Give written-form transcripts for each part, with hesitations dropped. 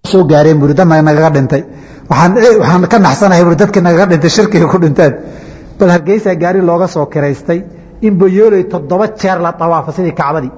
soo gaareen muridana naga dhintay waxaan ka naxsanahay muridadka naga dhintay shirkiga ku dhinteen bal Hargeysa gaari looga soo kireystay in boyoolay 7 jeer la tawaafo sidii Kacbadii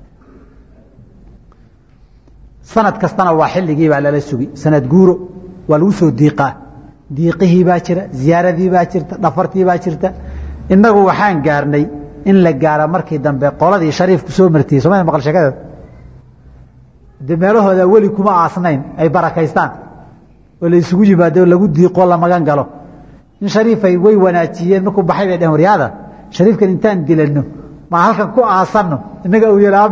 sanad kastana waa xilligii baa la sugi sanad guuro waa lagu soo diiqihii baa jira ziyaaradii baa jirta dhafartii baa jirta inagu waxaan gaarnay in la gaaro markii dambe qoladii shariifku soo martay Soomaaliya maqal sheekada demeelahooda wali kuma aasnayn ay barakaystaan oo la isugu yimaado lagu diiqo la magan galo in shariifay way wanaajiyeen markuu baxay bay dhahan riyaada shariifkan intaan dilano ma halkan ku aasano inaga uu yeelaan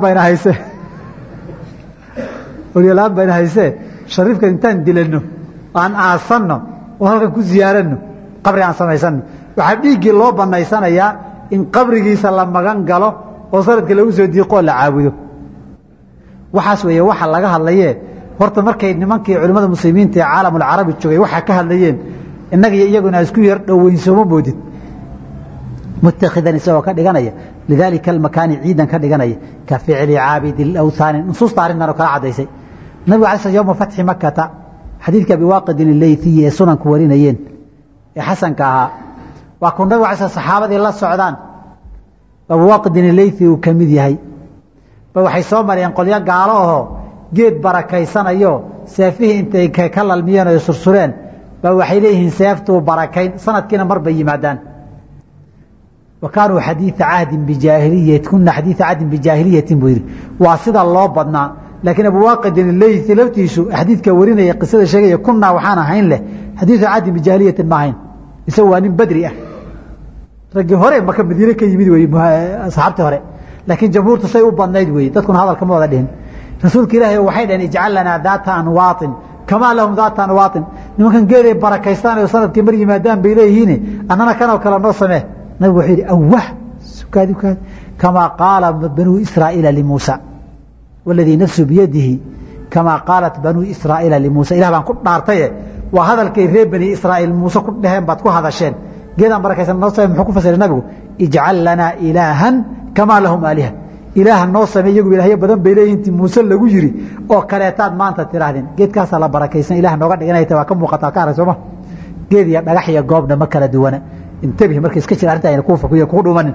bayna hayse shariifkan intaan dilano aan aasano oo halkan ku ziyaarano qabri aan samaysano waxa dhiigii loo banaysanayaa in qabrigiisa la magan galo oo sanadka lagu soo diiqo la caabudo waxaas weeye waxa laga hadlayay horta markay nimankii culimada muslimiinta ee caalamul carabi joogay waxa ka hadlayeen inaga iyaguna isku yar dhaweynsoomo moodid متخذا سوى كدغنيا لذلك المكان عيدا كدغنيا كفعل عابد الاوثان نصوص طارنا كلا عديسي النبي عليه الصلاه يوم فتح مكه حديث بواقد الليثي سنن كورينيين حسن كها وكن النبي عليه الصحابه الله سعودان بواقد الليثي وكميد يحيى waxay soo mareen qolya gaalo oo geed barakaysanayo seefihi intay ka kalalmiyeen oo sursureen waxay leeyihiin seeftu barakayn sanadkiina mar bay yimaadaan وكانوا حديث عهد بجاهلية كنا حديث عهد بجاهلية بوير واسد الله بدنا لكن أبو واقد الليث لفتيسو حديث كورينا قصة شيء كنا وحنا هين له حديث عهد بجاهلية معين يسوى نم بدري رجع هراء ما كان بديره كيميد وي صحابته هراء لكن جمهور تصيب بنايد وي تكون هذا الكلام هذا دين رسول الله وحيد أن يجعل لنا ذات أنواط كما لهم ذات أنواط ممكن غير بركيستان وصلت كمري مادام بيليه أننا كانوا كلام نصمه نبي وحيد أوه سكادي كما قال بنو إسرائيل لموسى والذي نفسه بيده كما قالت بنو إسرائيل لموسى إله بان كنت نارتيه وهذا الكيف بني إسرائيل موسى كنت لهم باتكو هذا الشيء جيدا بركة النصر محكو فسر النبي اجعل لنا إلها كما لهم آلهة إله النصر يقول إلهي بدن بإليه انت موسى لغو جري أو كريتات ما أنت تراهدين جيد كاسا الله بركة إله نوغد إنا يتواكم وقطع كارسوما جيد يبقى قوبنا مكة دوانا انتبه markay iska jiraan inta ku faqiyo ku dhumanin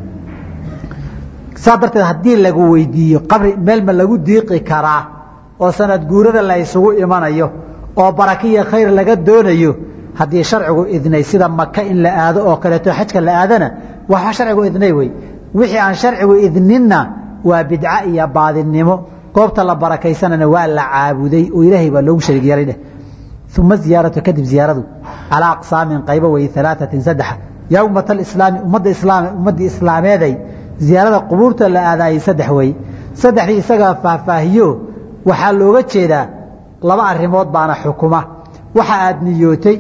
sabarta hadii lagu weydiiyo qabri meel ma lagu diiqi karaa oo sanad guurada la isugu imanayo oo barakiya khayr laga doonayo hadii sharcigu idnay sida Makka in la aado oo kale to xajka la aadana waxa sharcigu idnay way wixii aan sharcigu idninna waa bidca iyo baadinimo goobta la barakaysanana waa la caabuday oo Ilaahay baa loogu shariig yeelay ثم زيارة كذب زيارته على أقسام قيبة وهي 3 سدحة يوم الإسلام أمد إسلام هذه زيارة قبورة لأذاي سدح وي سدح يسقى فاهيو وحلوغة كذا لما الرموت بانا حكومة وحاد نيوتي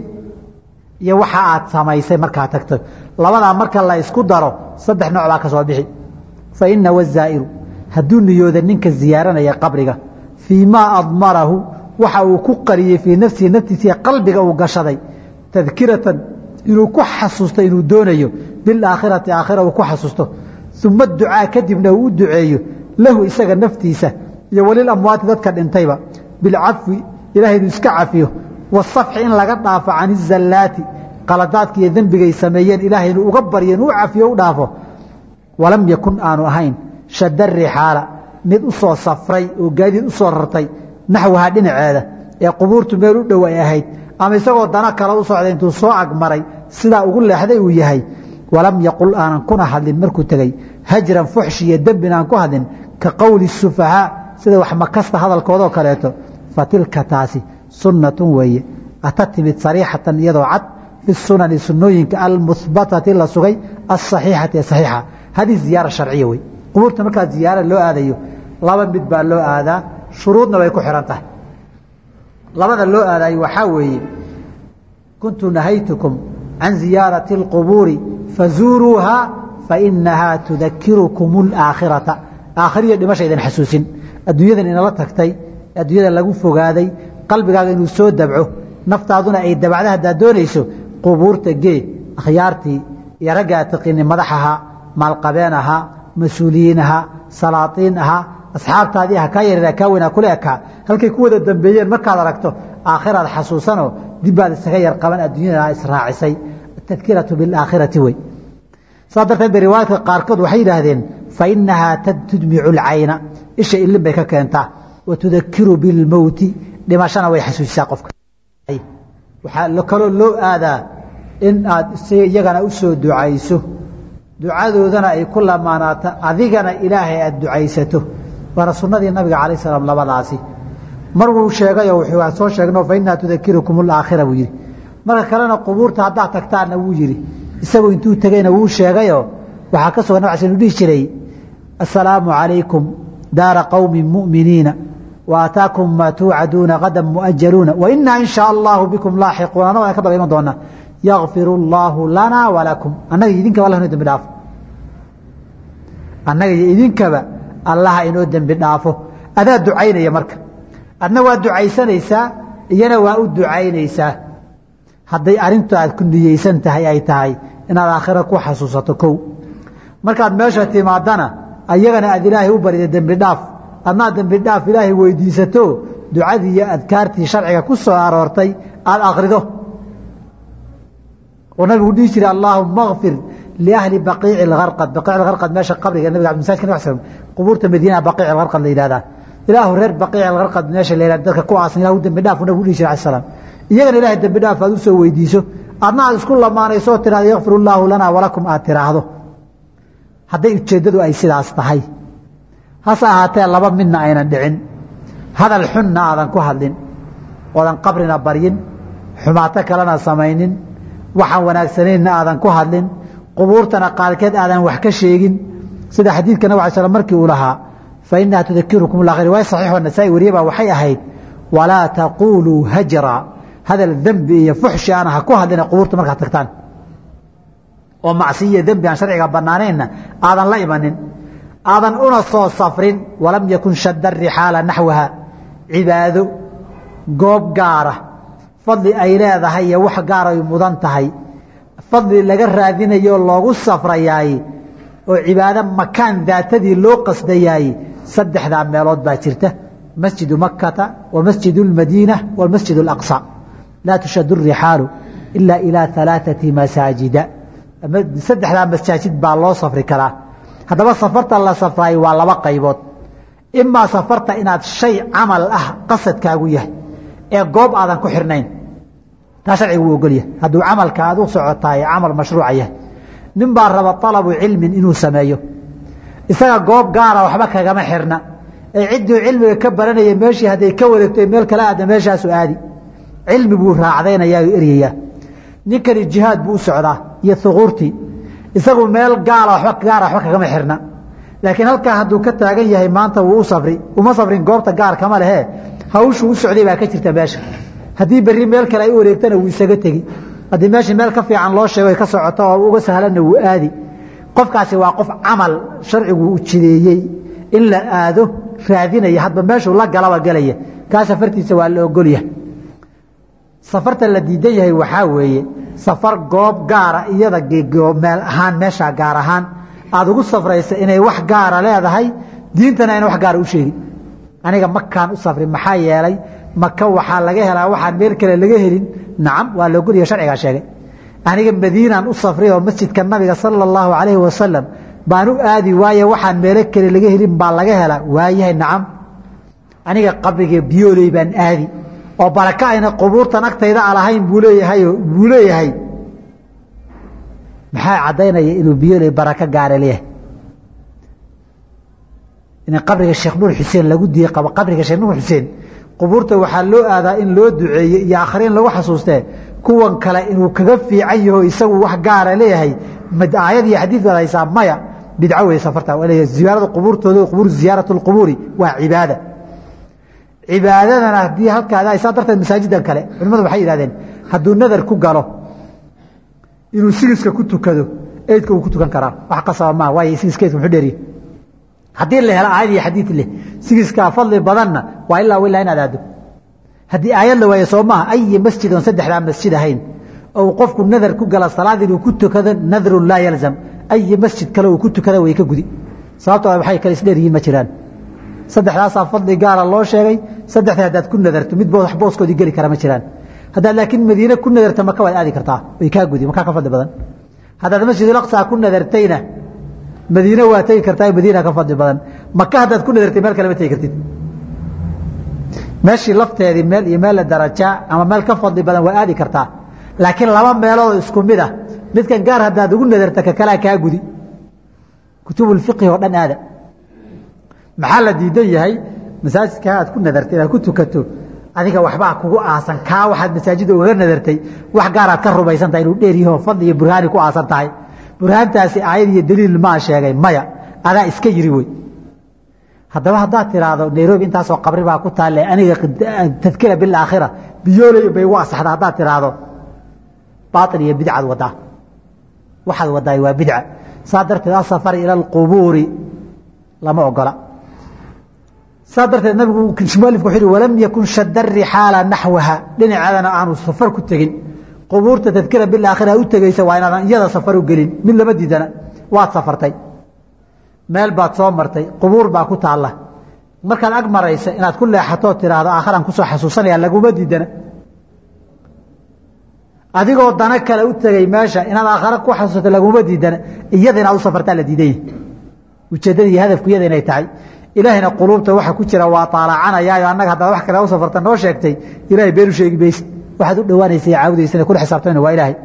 يا وحاد سمايسي مركا تكتب لما مركا الله يسكو دارو سدح نوع باك صبيحي فإن والزائر هدون نيوذا ننك الزيارة يا قبرك فيما أضمره waxa uu ku qariyay fi naftiisa qalbiga uu gashaday tadkiratan inuu ku xasuusto inuu doonayo bil aakhirati aakhira uu ku xasuusto thumma du'a kadibna uu duceeyo lahu isaga naftiisa iyo walil amwaat dadka dhintayba bil afwi ilaahay iska cafiyo wasafh in laga dhaafo aan zallati qaladaadka iyo dambiga ay sameeyeen ilaahay inuu uga baryo inuu cafiyo u dhaafo walam yakun aanu ahayn shadar rihala mid u soo safray oo gaadiid u soo rartay نحوها dhinaceeda ee qubuurtu meel u dhow ay ahayd ama isagoo dana kala u socday intuu soo agmaray sida ugu leexday uu yahay walam yaqul aan kuna hadlin markuu tagay hajran fuhshiya dambina aan ku hadin ka qawli sufaha sida wax makasta hadalkooda kaleeto fatilka taasi sunnatun way atatibit sarihatan yadoo cad fi sunan sunnooyinka al muthbatati la sugay as sahihati sahiha hadi ziyara sharciya way qubuurta marka ziyara loo aadayo laba mid baa loo aadaa shuruudna way ku xiran tahay labada loo aaday waxa weeye kuntu nahaytukum an ziyarati alqubur fazuruha fa innaha tudhakkirukum al-aakhirata aakhiriya dhimasha idin xasuusin adduunyadan in la tagtay adduunyada lagu fogaaday qalbigaaga inuu soo dabco naftaaduna ay dabacda hadaa doonayso qubuurta gee akhyaartii iyo ragga taqini madaxaha maalqabeenaha mas'uuliinaha salaatiinaha asxaabtaadii ha kaa yareeraa kaa weynaa kula ekaa halkay ku wada dambeeyeen markaad aragto aakhiraad xasuusanoo dib baad isaga yar qaban adduunyada israacisay atadkiratu bilaakhirati wey saa darteed bay riwaayadka qaarkood waxay yidhaahdeen fa inahaa tudmicu alcayna isha ilin bay ka keentaa wa tudakiru bilmowti dhimashana way xasuusisaa qofka waxaa kaloo loo aadaa in aad iyagana u soo ducayso ducadoodana ay ku lamaanaato adigana ilaahay aad ducaysato waana sunnadii nabiga calayh salaam labadaasi mar wuu sheegayoo wuxuu soo sheegno fa inahaa tudakirukum alaakhira buu yidhi marka kalena qubuurta haddaad tagtaanna wuu yidhi isagoo intuu tegeyna wuu sheegayoo waxaa ka sugan nabig sl dhihi jiray assalaamu calaykum daara qowmin mu'miniina wa ataakum maa tuucaduuna gadan mu'ajaluuna wa inaa in shaa allahu bikum laaxiquun annago ka daba iman doona yakfiru allaahu lanaa walakum annaga iyo idinkaba allah inoo dembi dhaafo annaga iyo idinkaba allaha inoo dembi dhaafo adaa ducaynaya marka adna waa ducaysanaysaa iyana waa u ducaynaysaa hadday arrintu aad ku niyeysan tahay ay tahay inaad aakhira ku xasuusato kow markaad meesha timaadana ayagana aad ilaahay u barida dembi dhaaf adnaad dembi dhaaf ilaahay weydiisato ducadii iyo adkaartii sharciga ku soo aroortay aad akrido oo nabigu dhihi jiray allaahumma kfir liahli baqiici algarqad baqiic algarqad meesha qabriga nabiga masaajidka nabi sallam qubuurta madiina baqiic algarqad la yidhahdaa ilaahu reer baqiic algarqad meesha la yidhahda dadka ku aasan ilahu dembi dhaaf uu nabigu dhihi jiray alayhi salaam iyagana ilaahay dembi dhaaf aad u soo weydiiso adna aad isku lamaanayso oo tiraahdo yakfiru allaahu lanaa walakum aad tiraahdo hadday ujeeddadu ay sidaas tahay hase ahaatee laba midna aynan dhicin hadal xunna aadan ku hadlin oodan qabrina baryin xumaato kalena samaynin waxaan wanaagsanaynna aadan ku hadlin qubuurtana qaarkeed aadan wax ka sheegin sida xadiidka nabig alay slam markii uu lahaa fa inaha tudakirukum alaakhira riwaaya saxiix oo nasaa-i wariye baa waxay ahayd walaa taquuluu hajra hadal dembi iyo fuxshi aan ha ku hadlina qubuurta markaad tagtaan oo macsiyo dembi aan sharciga bannaanaynna aadan la imanin aadan una soo safrin walam yakun shadda rixaala naxwaha cibaado goob gaara fadli ay leedahay iyo wax gaar ay mudan tahay fadli laga raadinayo loogu safrayaay oo cibaado makaan daatadii loo qasdayaay saddexdaa meelood baa jirta masjidu makkata wa masjidu lmadiina walmasjid alaqsa laa tushaddu rixaalu ila ilaa alaaثati masaajida saddexdaa masaajid baa loo safri karaa haddaba safarta la safraay waa laba qaybood imaa safarta inaad shay camal ah qasadkaagu yahay ee goob aadan ku xirnayn taa sharcigu wuu ogolyahay hadduu camalka aad u socotaay camal mashruuca yahay nin baa raba talabu cilmin inuu sameeyo isaga goob gaara waxba kagama xirna ee cidduu cilmiga ka baranaya meeshii hadday ka wareegto meel kale aada meeshaasu aadi cilmi buu raacdaynayaa oo eryayaa ninkani jihaad buu u socdaa iyo huquurtii isagu meel gaara waxba kagama xirna laakiin halkaa hadduu ka taagan yahay maanta wuu u safri uma safrin goobta gaar kama lehe hawshuu u socday baa ka jirta meesha haddii berri meel kale ay u wareegtana wuu isaga tegi haddii meeshii meel ka fiican loo sheego ay ka socoto oo uga sahlanna wuu aadi qofkaasi waa qof camal sharcigu u jideeyey in la aado raadinaya hadba meeshuu la galaba gelaya kaa safartiisa waa la ogolyahay safarta la diidan yahay waxaa weeye safar goob gaara iyada meel ahaan meeshaa gaar ahaan aada ugu safraysa inay wax gaara leedahay diintana ayna wax gaara u sheegin aniga makaan u safri maxaa yeelay maka waxaa laga helaa waxaan meel kale laga helin nacam waa la ogolyahay sharcigaa sheegay aniga madiinaan u safray oo masjidka nabiga sala allahu calayhi wasalam baan u aadi waaye waxaan meelo kale laga helin baa laga helaa waayahay nacam aniga qabriga biyooley baan aadi oo baraka ayna qubuurtan agtayda alahayn buu leeyahay maxaa caddaynaya inuu biyooley baraka gaara leeyahay in qabriga sheekh nuur xuseen lagu diiye qabo qabriga sheekh nuur xuseen qubuurta waxaa loo aadaa in loo duceeye iyo akhriin lagu xasuustee kuwan kale inuu kaga fiican yaho isagu wax gaara leeyahay aayad iyo xadiid baad haysaa maya bidco wey safarta ziyaarada qubuurtooda qubuur ziyaaratu lqubuuri waa cibaada cibaadadana haddii halkaada saa darteed masaajidan kale culimmadu waxay yidhahdeen hadduu nadar ku galo inuu sigiska ku tukado eydka uu ku tukan karaa wax qasaba maaha waayo sigiska eydka muxuu dheeriye haddii la helo aayad iyo xadiid leh sigiskaa fadli badanna waa ilaa ilaa inaad aado haddii aayad la waayo soo maaha ayi masjid oon saddexdaa masjid ahayn oo qofku nadar ku gala salaad inuu ku tukado nadrun laa yalzam ayi masjid kale uu ku tukada way ka gudi sababtoo waxay kale isdheer yihiin ma jiraan saddexdaasaa fadli gaara loo sheegay saddexda haddaad ku nadarto mid wax booskoodii geli kara ma jiraan haddaad laakiin madiine ku nadarta maka waad aadi kartaa way kaa gudi makaa ka fadli badan haddaad masjidul aqsa ku nadartayna madiine waa tegi kartaa madiina ka fadli badan maka haddaad ku nadartay meel kale ma tegi kartid meeshii lafteedii meel iyo meel la daraja ama meel ka fadli badan waa aadi kartaa laakiin laba meelood isku mid ah midkan gaar haddaad ugu nadarta ka kalaa kaa gudi kutubul fiqhi oo dhan aada maxaa la diidan yahay masaajidka aad ku nadartay inaad ku tukato adiga waxbaa kugu aasan kaa waxaad masaajida uga nadartay wax gaaraad ka rumaysan tahay inuu dheer yaho fadli iyo burhaani ku aasan tahay burhaantaasi aayad iyo daliil maa sheegay maya adaa iska yiri wey haddaba haddaad tiraahdo nairobi intaasoo qabri baa ku taalle aniga tadkira bilaakhira biyooley bay ugu asaxda haddaad tiraahdo baatil iyo bidcaad wadaa waxaad wadaay waa bidca saa darteed asafar ila alqubuuri lama ogola saa darteed nabigu mualifku wuxuu yihi walam yakun shadda rixaala naxwaha dhinaceedana aanu safar ku tegin qubuurta tadkira bilaakhira u tegaysa waa inaadan iyada safar u gelin mid lama diidana waad safartay meel baad soo martay qubuur baa ku taalla markaad ag maraysa inaad ku leexatoo tiraahdo aakharaan kusoo xasuusanaya laguma diidana adigoo dana kale u tegay meesha inaad aakhara ku xasuusato laguma diidana iyada inaad u safartaa la diidan yahay ujeeddada iyo hadafku iyada inay tahay ilaahayna quluubta waxa ku jira waa taalacanayaayo annaga haddaad wax kale u safarta noo sheegtay ilaahay been u sheegi mayse waxaad u dhowaanaysa iyo caabudaysana kula xisaabtayna waa ilaahay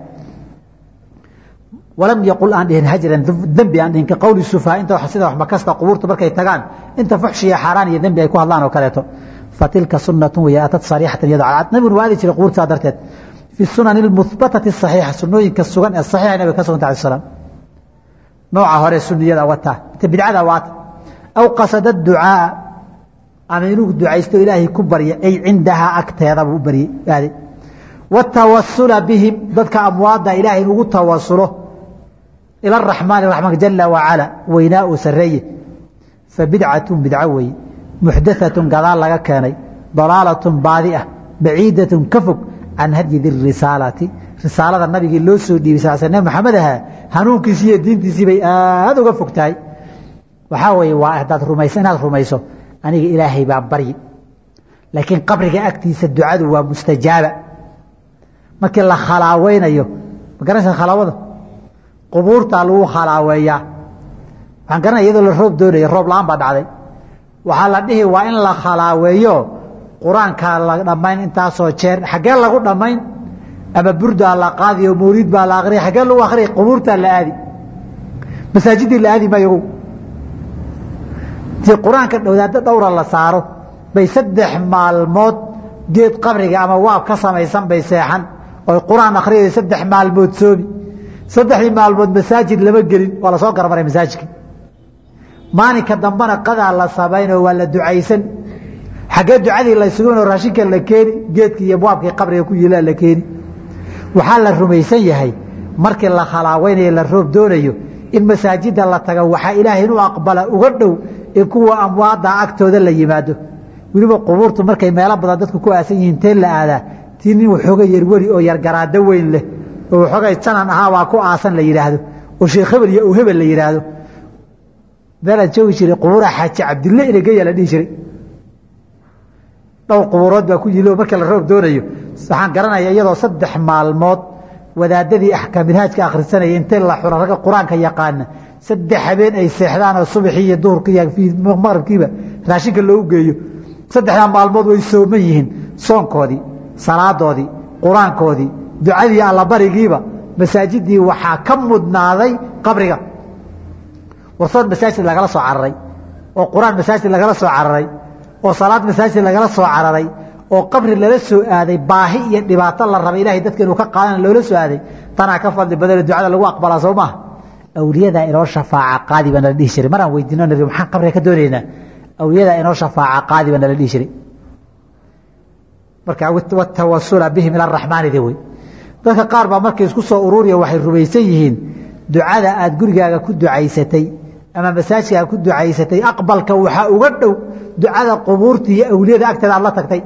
walam yaqul aan dhihin hajran dembi aan dhihin ka qowli sufaha inta sida wax makasta qubuurta markay tagaan inta fuxshiya xaaraan iyo dembi ay ku hadlaan oo kaleeto fatilka sunnatun way aatad sariixatan yadu calaa nabiguna waa aadi jiray qubuurtaa darteed fi sunani almuhbatati asaxiixa sunnooyinka sugan ee saxiixa nabiga ka suganta alayh salaam nooca hore sunniyada wataa inta bidcada waata aw qasada ducaa ama inuu ducaysto ilaahay ku barya ay cindahaa agteeda buu baryay aaday watawasula bihim dadka amwaadda ilaahay inugu tawasulo ila araxmaani raxmaanka jala wacala weynaa uu sarreeye fa bidcatun bidco weeye muxdathatun gadaal laga keenay dalaalatun baadi ah baciidatun ka fog can hadyi dirisaalati risaalada nabigii loo soo dhiibay sal sl nabi maxamed ahaa hanuunkiisii iyo diintiisii bay aada uga fog tahay waxaa weeye waa haddaad rumayso inaad rumayso aniga ilaahay baa baryi laakiin qabriga agtiisa ducadu waa mustajaaba markii la khalaaweynayo ma garanaysa khalaawada qubuurtaa lagu khalaaweeyaa waxaan garanaya iyadoo la roob doonayo roob la-aan baa dhacday waxaa la dhihi waa in la khalaaweeyo qur-aankaa la dhammayn intaasoo jeer xaggee lagu dhammayn ama burdaa la qaadiyo mawliid baa la akriya xaggee lagu akriya qubuurtaa la aadi masaajiddii la aadi mayogow tii qur-aanka wadaaddo dhowra la saaro bay 3 maalmood geed qabriga ama waab ka samaysan bay seexan oy qur-aan akhriyay 3 maalmood soomi 3 maalmood masaajid lama gelin waa la soo garmaray masaajidka maalinka dambana qadaa la samayno waa la ducaysan xaggee ducadii la isugu inoo raashinka la keeni geedkii iyo waabkii qabriga ku yilaa la keeni waxaa la rumaysan yahay markii la khalaaweynayo la roob doonayo in masaajida la tago waxaa ilaahay inuu aqbala uga dhow in kuwa amwaada agtooda la yimaado weliba qubuurtu markay meelo badan dadku ku aasan yihiin teen la aadaa tii nin waxooga yarweli oo yargaraado weyn leh oo waxoogay janan ahaa waa ku aasan la yidhaahdo oo sheekh hebel iyo hebel la yidhaahdo meelaad joogi jiray qubuuraha xaaji cabdille inageya la dhihi jiray dhowr qubuurood baa ku yilo markii la roob doonayo waxaan garanaya iyadoo 3 maalmood wadaadadii axkaam minhaajka akhrisanaya intee la xura ragga qur-aanka yaqaana 3 habeen ay seexdaan oo subaxii iyo duhurkii iyo maqribkiiba raashinka loogu geeyo 3 maalmood way sooman yihiin soonkoodii salaadoodii qur-aankoodii ducadii allabarigiiba masaajidii waxaa ka mudnaaday qabriga warsood masaajid lagala soo cararay oo qur-aan masaajid lagala soo cararay oo salaad masaajid lagala soo cararay oo qabri lala soo aaday baahi iyo dhibaato la rabay ilaahay dadka inuu ka qaadan loola soo aaday tanaa ka fadli badan ducada lagu aqbalaa soo maaha awliyada inoo shafaaca qaadi baan la dhihi jiray maraan weydiino nabi maxaan qabriga ka doonaynaa awliyada inoo shafaaca qaadi baan la dhihi jiray marka watawasula bihim ila araxmaani de wey dadka qaar baa markay isku soo ururiya waxay rumaysan yihiin ducada aad gurigaaga ku ducaysatay ama masaajidkaaga ku ducaysatay aqbalka waxaa uga dhow ducada qubuurta iyo awliyada agteeda aad la tagtay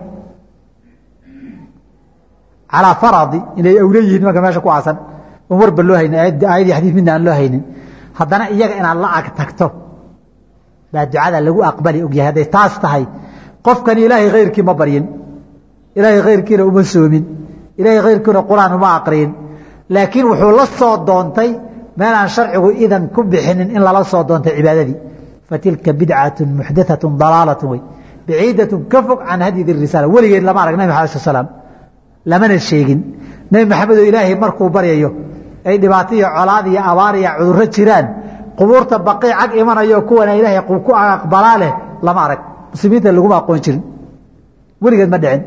calaa faradi inay awliya yihiin marka meesha ku aasan oon warba loo haynin aayad iyo xadiis midna aan loo haynin haddana iyaga inaad la ag tagto baa ducada lagu aqbali ogyahay hadday taas tahay qofkan ilaahay khayrkii ma baryin ilaahay khayrkiina uma soomin ilaahay khayrkiina quraan uma aqriin laakiin wuxuu la soo doontay meel aan sharcigu idan ku bixinin in lala soo doontay cibaadadii fatilka bidcatun muxdathatun dalaalatun way baciidatun ka fog can hadyi risaala weligeed lama arag nabi maxamed sallallahu alayhi wasallam lamana sheegin nabi maxamed oo ilaahay markuu baryayo ay dhibaato iyo colaad iyo abaar iyo cudurro jiraan qubuurta baqii cag imanayo kuwana ilaahay ku aqbalaa leh lama arag muslimiinta laguma aqoon jirin weligeed ma dhicin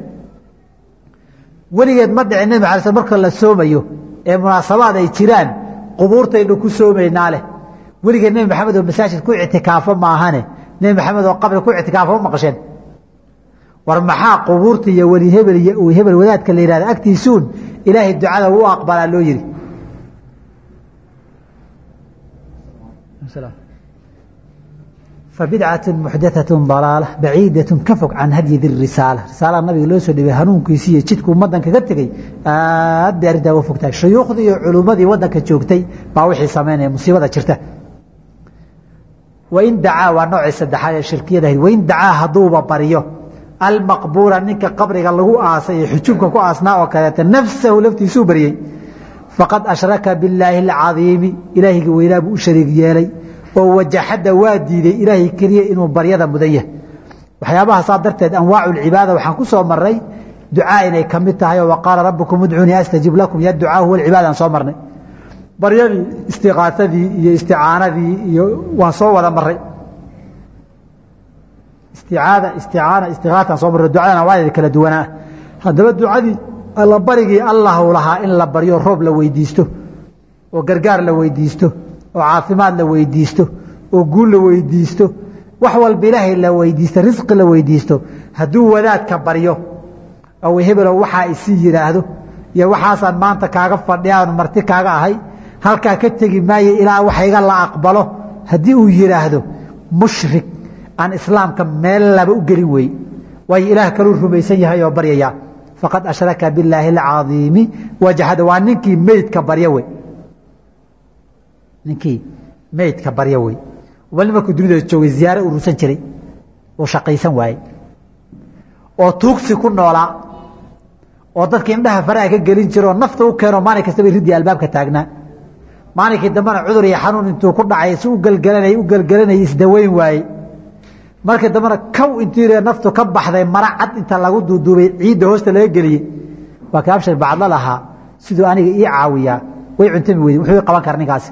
nabi maxamed marka la soomayo ee munaasabaad ay jiraan qubuurtaynu ku soomaynaa leh weligeed nabi maxamed oo masaajid ku ictikaafo maahane nabi maxamed oo qabri ku ictikaafo ma maqasheen war maxaa qubuurta iyo weli hebel iyo hebel wadaadka la yidhahda agtiisuun ilaahay ducada u aqbalaa loo yidhi فبدعة محدثة ضلالة بعيدة كفق عن هدي ذي الرسالة رسالة النبي لو سو دبي hanuunkiisii jidku ummadan kaga tagay aad arida u fogtay shayuukhdi iyo culumadii wadanka joogtay baa wixii sameynay musiibada jirta وإن دعا ونوع saddexaad shirkiyada وإن دعا haduuba bariyo المقبور ninka qabriga lagu aasay xujubka ku aasnaa oo kale nafsuhu laftiisu bariyay faqad ashraka billahi العظيم ilaahiga weynaa buu shariig yeelay oo wajahada waa diiday ilaahay kaliya inuu baryada mudaya waxyaabaha saa darteed anwaacul cibaada waxaan ku soo maray ducaa inay kamid tahay oo waqala rabbukum ud'uuni astajib lakum ya ducaa huwa cibaada soo marnay baryadii istiqaatadii iyo isticaanadii iyo waan soo wada maray istiqaata soo maray ducadana waa kala duwanaa hadaba ducadii alla barigii allah lahaa in la baryo roob la weydiisto oo gargaar la weydiisto oo caafimaad la weydiisto oo guul la weydiisto wax walba ilaahay la weydiisto risq la weydiisto haduu wadaadka baryo oo hebel waxa isi yiraahdo iyo waxaasan maanta kaaga fadhiyaan marti kaaga ahay halka ka tagi maayo ilaa waxayga la aqbalo hadii uu yiraahdo mushrik aan islaamka meel laba u gelin way way ilaah kale rumaysan yahay oo baryaya faqad ashraka billahi al-azim wajahada wa ninkii meedka baryo way ninkii meedka baryo way wali markuu dunida joogay ziyaaro u ruusan jiray oo shaqaysan waayay oo tuugsi ku noolaa oo dadka indhaha faraha ka gelin jiro nafta u keeno maalin kasta ridii albaabka taagnaa maalinkii dambana cudur iyo xanuun intuu ku dhacay si u galgalanay isdaweyn waayay markii dambana kaw intii naftu ka baxday maracad inta lagu duuduubay ciidda hoosta laga geliyay waa ka abshir bacda laha sidoo aniga ii caawiya way cuntami weeyay wuxuu qaban karaa ninkaas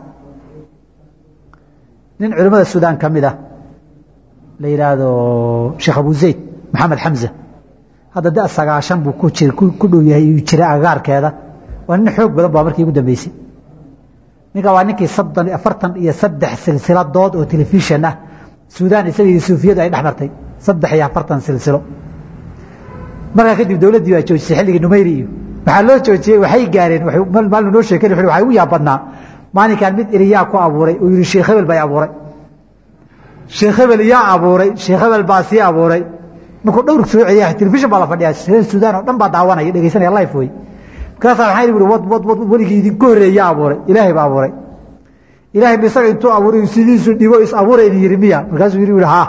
nin culimada Suudaan kamida la yiraahdo Sheikh Abu Zayd Muhammad Hamza hada da 9 buu ku dhow yahay jira agaarkeeda waa nin xoog badan baa markii ugu dambeysay ninka waa ninkii 43 silsiladood oo telefishan ah Suudaan isagii Suufiyada ay dhaxmartay 43 silsilo marka kadib dawladii waa joojisay xilligii Numayri waxa loo joojiyay waxay gaareen mal noo sheekay waxay u yaabadnaa maalinkan mid iriyaa ku abuuray oo yiri Sheekh Hebel bay abuuray Sheekh Hebel yaa abuuray Sheekh Hebel baa si abuuray markuu dhowr soo ciyaar telefishan baa la fadhiyaa Suudaan oo dhan baa daawanaya dhageysanaya live way kaasa waxay yiri wad waligii idin ku horeeyay abuuray Ilaahay baa abuuray Ilaahay bisaga intuu abuuray sidiisu dhibo is abuuray yiri miya markaas yiri ha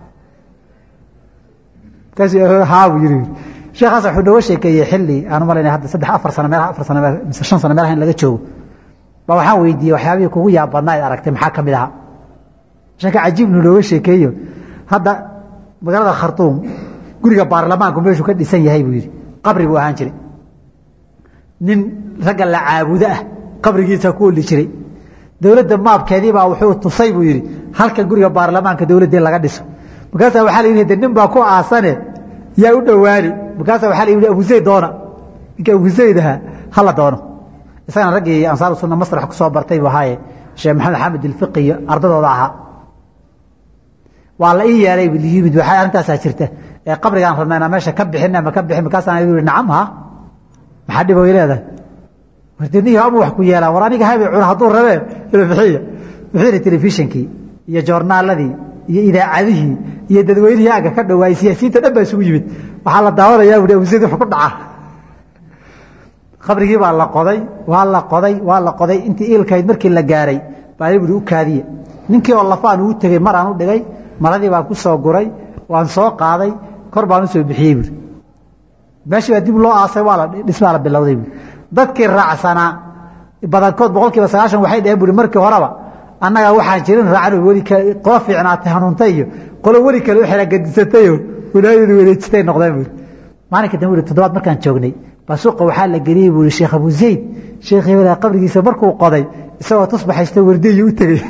kaasi ha yiri sheekhaas wuxuu dhaw sheekay xilli aan malayna hadda 3-4 sano meel 4 sano mise 5 sano meel in laga joogo ba waxaan weydiiyay waxyaabihii kugu yaabadnaa ay aragtay maxaa kamid ah sheeka cajiib loo sheekeeyo hadda magaalada Khartoum guriga baarlamaanku meeshu ka dhisan yahay buu yiri qabri buu ahaan jiray nin raga la caabudo ah qabrigiisa ku oli jiray dawladda maabkeedii baa wuxuu tusay buu yiri halka guriga baarlamaanka dawladda laga dhiso markaas waxa la yiri nin baa ku aasane yaa u dhawaani markaas waxa la yiri Abu Zayd doona inka Abu Zaydaha hala doono isagana ragii ansaar sunna masrax ku soo bartay wahay Sheekh Maxamed Xamid al-Fiqi ardadooda ahaa waa la ii yeelay biliyimid waxa arintaas jirta ee qabrigan rabnaa meesha ka bixina ma ka bixin markaas aan yiri nacam ha maxaa dhibo ileedahay wartiniyo abu wax ku yeelaa war aniga habay cun haduu rabe ila bixiya wixii telefishinkii iyo joornaaladii iyo idaacadihii iyo dadweynaha ka dhawaay siyaasiyiinta dhan baa isugu yimid waxa la daawanayaa Abu Zayd wax ku dhaca qabrigii baa la qoday intii ilkayd markii la gaaray baa ibu u kaadiye ninkii oo lafaan uu tagay mar aan u dhigay maradii baan ku soo guray waan soo qaaday kor baan u soo bixiyey buuri meeshii baa dib loo aasay waa la dhismaa la bilowday buuri dadkii raacsanaa badankood 90% waxay dhaheen buuri markii horeba annaga waxaan jirin raacno weli qolo fiicnaatay hanuuntay iyo qolo weli kale u xira gadisatay wilaayadu wareejitay noqdeen buuri maalinka dambe buuri toddobaad markaan joognay basuuqa waxaa la geliyey buuri Sheekh Abu Zayd Sheekh Hebel qabrigiisa markuu qoday isagoo tusbaxaysta wardiyo u tagay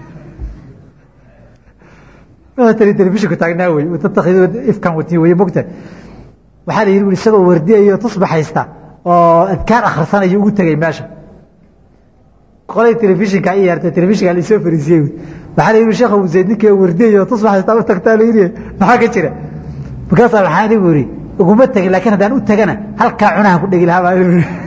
telefishinka taagnaa wey tatakhidu ifkan wati way mogta waxaa la yiri isagoo wardiyo tusbaxaysta oo adkaar akhrisanayo ugu tagay meesha qolay telefishinka ay yartay telefishinka la soo fariisiyay waxaa la yiri Sheekh Abu Zayd ninkii wardiyo tusbaxaysta u tagtaa la yiri maxaa ka jira markaas waxaan yiri uguma tagin laakiin hadaan u tagana halka cunaha ku dhigi lahaa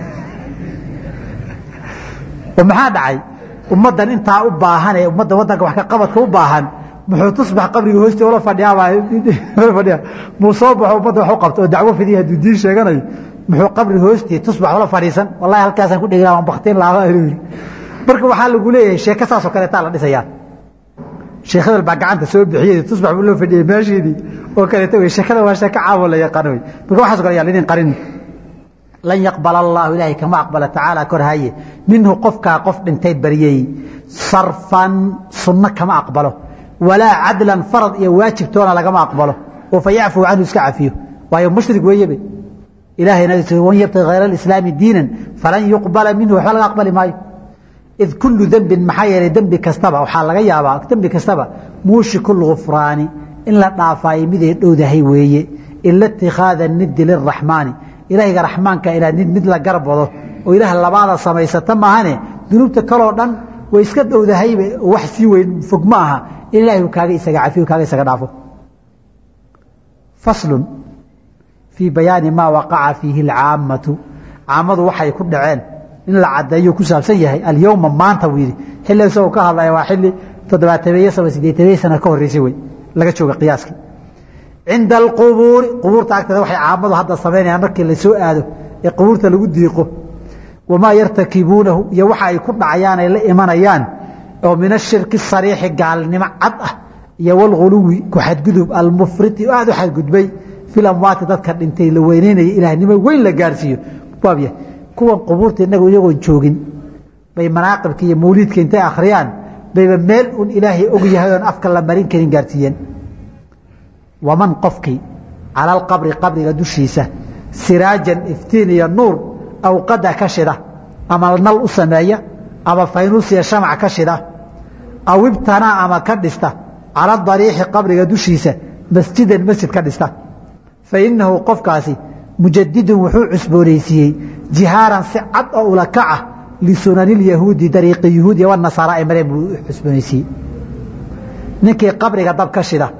ومحا دحاي ummadan inta u baahan ee ummadda wadanka wax ka qabadka u baahan muxuu tusbax qabriga hoostiisa wala fadhiyaa muusoo baxo ummadda wax u qabto dacwo fidiya diin sheeganayo muxuu qabriga hoostiisa tusbax wala fadhiisan wallahi halkaas aan ku dhigi lahaa baqtiin lahaa marka waxa lagu leeyahay sheeko saas oo kale taa la dhisaya sheekada baa gacanta soo bixiyay tusbax loo fadhiyay meeshii oo kale taa sheekada waa sheeko caawil la yaqaanay marka waxa soo yaaliin qarin lan yaqbal Allah ilaahi kama aqbala ta'ala korhaye minhu qofka qof dhintay bariyay sarfan sunna kama aqbalo wala adlan farad iyo waajib toona lagama aqbalo oo fayafu anhu iska afiyo waayo mushrik weeybe ilaahi nadiisu wan yabta ghayra al-islam diinan falan yuqbala minhu wa la aqbal maayo id kullu dhanbin mahayri dhanbi kastaba waxa laga yaabaa dhanbi kastaba muushikul ghufrani in la dhaafay mid ay dhowdahay weeye illa ittikhadha nid lirrahmani ilaahiga raxmaanka ilaa mid la garbado oo ilaah labaada samaysata maahane dunuubta kale oo dhan way iska dhowdahay wax si weyn fog maaha ilaahi kaaga isaga cafiyo kaaga isaga dhaafo faslun fi bayaan ma waqa'a fihi al-'aamatu caamadu waxay ku dhaceen in la cadeeyo ku saabsan yahay al-yawma maanta wiiri xilli soo ka hadlay waa xilli 7 sano ka horeysay way laga jooga qiyaaska عند القبور قبور تاعتها waxay caamadu hadda sameeyaan markii la soo aado ee qubuurta lagu diiqo wama yartakibunahu ya waxa ay ku dhacayaan ay la imanayaan oo min ashirki sariix gaalnimo cad ah iyo wal ghuluwi ku xadgudub al mufriti aad waxa gudbay fil amwaat dadka dhintay la weyneynay ilaahnimo weyn la gaarsiyo baabiya kuwa qubuurta inagu iyagoo joogin bay manaaqibka iyo mawlidka intay akhriyaan bay meel un ilaahi og yahay oo afka la marin karin gaarsiiyeen ومن قفكي على القبر قبر دشيسة سراجا افتين يا النور أو قد كشدة أما النل أسماية أما فينوس يا شمع كشدة أو ابتنى أما كدسته على الضريح قبر دشيسة مسجد المسجد كدسته فإنه قفكاسي مجدد وحوع عسبوريسي جهارا سعد أو لكعة لسنن اليهود طريق اليهود والنصارى مريم عسبوريسي نكي قبر قد كشدة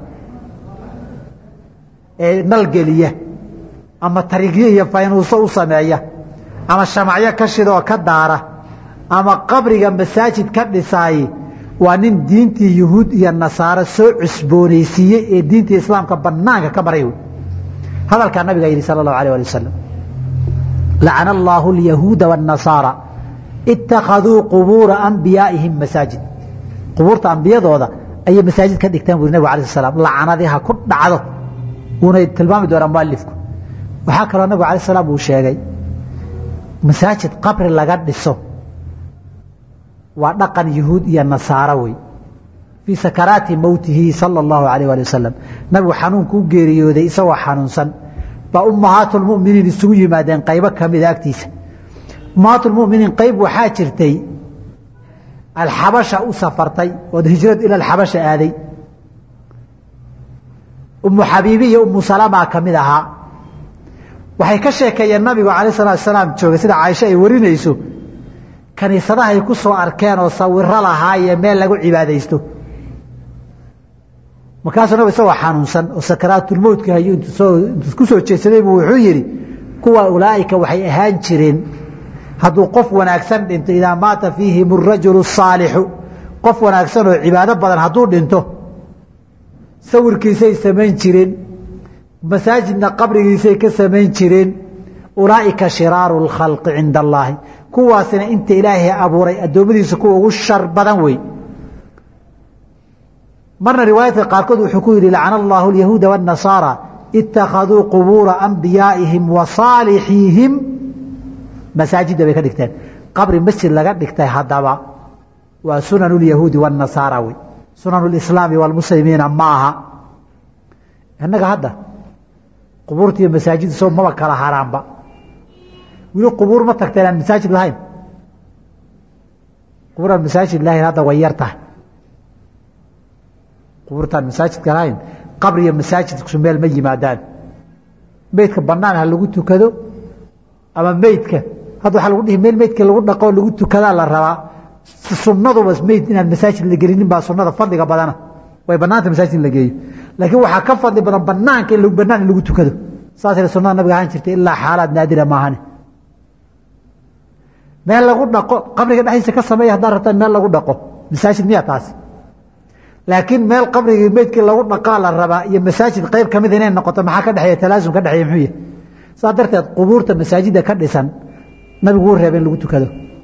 nalgeliya ama tariiqiye iyo faynuuso u sameeya ama shamacyo ka shido ka daara ama qabriga masaajid ka dhisay waa nin diintii yahuud iyo nasaara soo cusboonaysiiyay ee diinta islaamka banaanka ka baray hadalka nabiga yiri sallallahu alayhi wa sallam la'ana Allahu al-yahuda wan-nasara ittakhadhu qubur anbiya'ihim masajid quburta anbiyadooda ay masaajid ka dhigtaan buu nabiga alayhi salaam la'anadiha ku dhacdo وني تلمام دور مؤلفكم waxa kale nabiga cali salaam uu sheegay masaajid qabri laga dhiso waa dhaqan yahuud iyo nasaara way fi sakaraati mawtihi sallallahu alayhi wa sallam nabigu xanuunku geeriyooday isagoo xanuunsan ba ummahatul mu'miniin isugu yimaadeen qaybo kamid agtiisa ummahatul mu'miniin qayb waxa jirtay al-habasha u safartay oo hijrad ila al-habasha aaday أم حبيبي أم سلامة كمدها waxay ka sheekayeen nabiga kaleey salaatu salaam joogay sida Aisha ay warinayso kaniisadaha ay ku soo arkeen oo sawirro lahaayee meel lagu cibaadeysto markaas nabiga soo xanuunsan oo sakaraatul mawtka hayo intuu ku soo jeesaday wuxuu yiri kuwa ulaaika waxay ahaan jireen haduu qof wanaagsan dhinto ila maata fiihi ar-rajulu as-salih qof wanaagsan oo cibaado badan haduu dhinto sawirkiisay sameyn jireen masaajidna qabrigiisay ka sameyn jireen ulaaika shiraarul khalq inda Allah kuwaasina inta ilaahay abuuray adoomadiisa kuwa ugu shar badan way marna riwaayadka qaarkood wuxuu ku yidhi lacana allahu alyahuuda waannasaara ittakhaduu qubuura anbiyaa'ihim wa saalixiihim masaajidda bay ka dhigteen qabri masjid laga dhigtay haddaba waa sunanu lyahuudi waannasaara wey sunanu lislaami waalmuslimiina ma aha innaga hadda qubuurta iyo masaajidda soo maba kala haraanba wili qubuur ma tagteen aan masaajid lahayn qubuuraan masaajid lahayn hadda way yar tahay qubuurtaan masaajidka lahayn qabri iyo masaajidku meel ma yimaadaan meydka bannaan ha lagu tukado ama meydka hadda waxaa lagu dhihi meel meydka lagu dhaqo lagu tukadaa la rabaa sunnaduba meyd inaan masaajid la gelinin baa sunnada fadliga badana way bannaanta masaajid in la geeyo laakiin waxaa ka fadli badan bannaanka in bannaan in lagu tukado saasay sunnada nabiga ahaan jirtay ilaa xaalaad naadira maahane meel lagu dhaqo qabriga dhexdiisa ka sameeya haddaad rabtaan meel lagu dhaqo masaajid miyaa taasi laakiin meel qabrigii meydkii lagu dhaqaa la rabaa iyo masaajid qayb ka mid inay noqoto maxaa ka dhexeeya talaasum ka dhexeeya muxuu yahay saa darteed qubuurta masaajidda ka dhisan nabigu wuu reebay in lagu tukado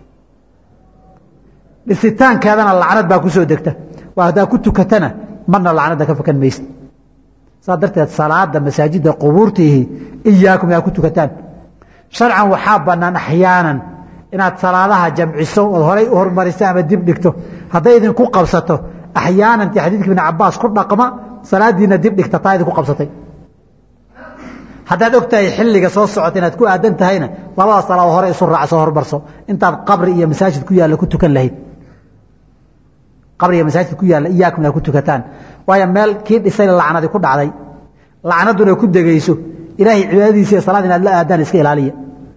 dhisitaankeedana lacnad baa ku soo degta waa haddaa ku tukatana marna lacnadda ka fakan maysid saa darteed salaada masaajidda qubuurtiihi iyaakum yaa ku tukataan sharcan waxaa bannaan axyaanan inaad salaadaha jamciso ood horay u hormariso ama dib dhigto hadday idinku qabsato axyaanan ti xadiidka ibn cabaas ku dhaqma salaadiina dib dhigta taa idinku qabsatay haddaad og tahay xilliga soo socota inaad ku aadan tahayna labada salaado hore isu raacso hormarso intaad qabri iyo masaajid ku yaalla ku tukan lahayd qabri iyo masaajid ku yaalla iyaakum inaad ku tukataan waayo meel kii dhisay lacnadi ku dhacday lacnaduna ku degayso ilaahay cibaadadiisa iyo salaad inaad la aadaan iska ilaaliya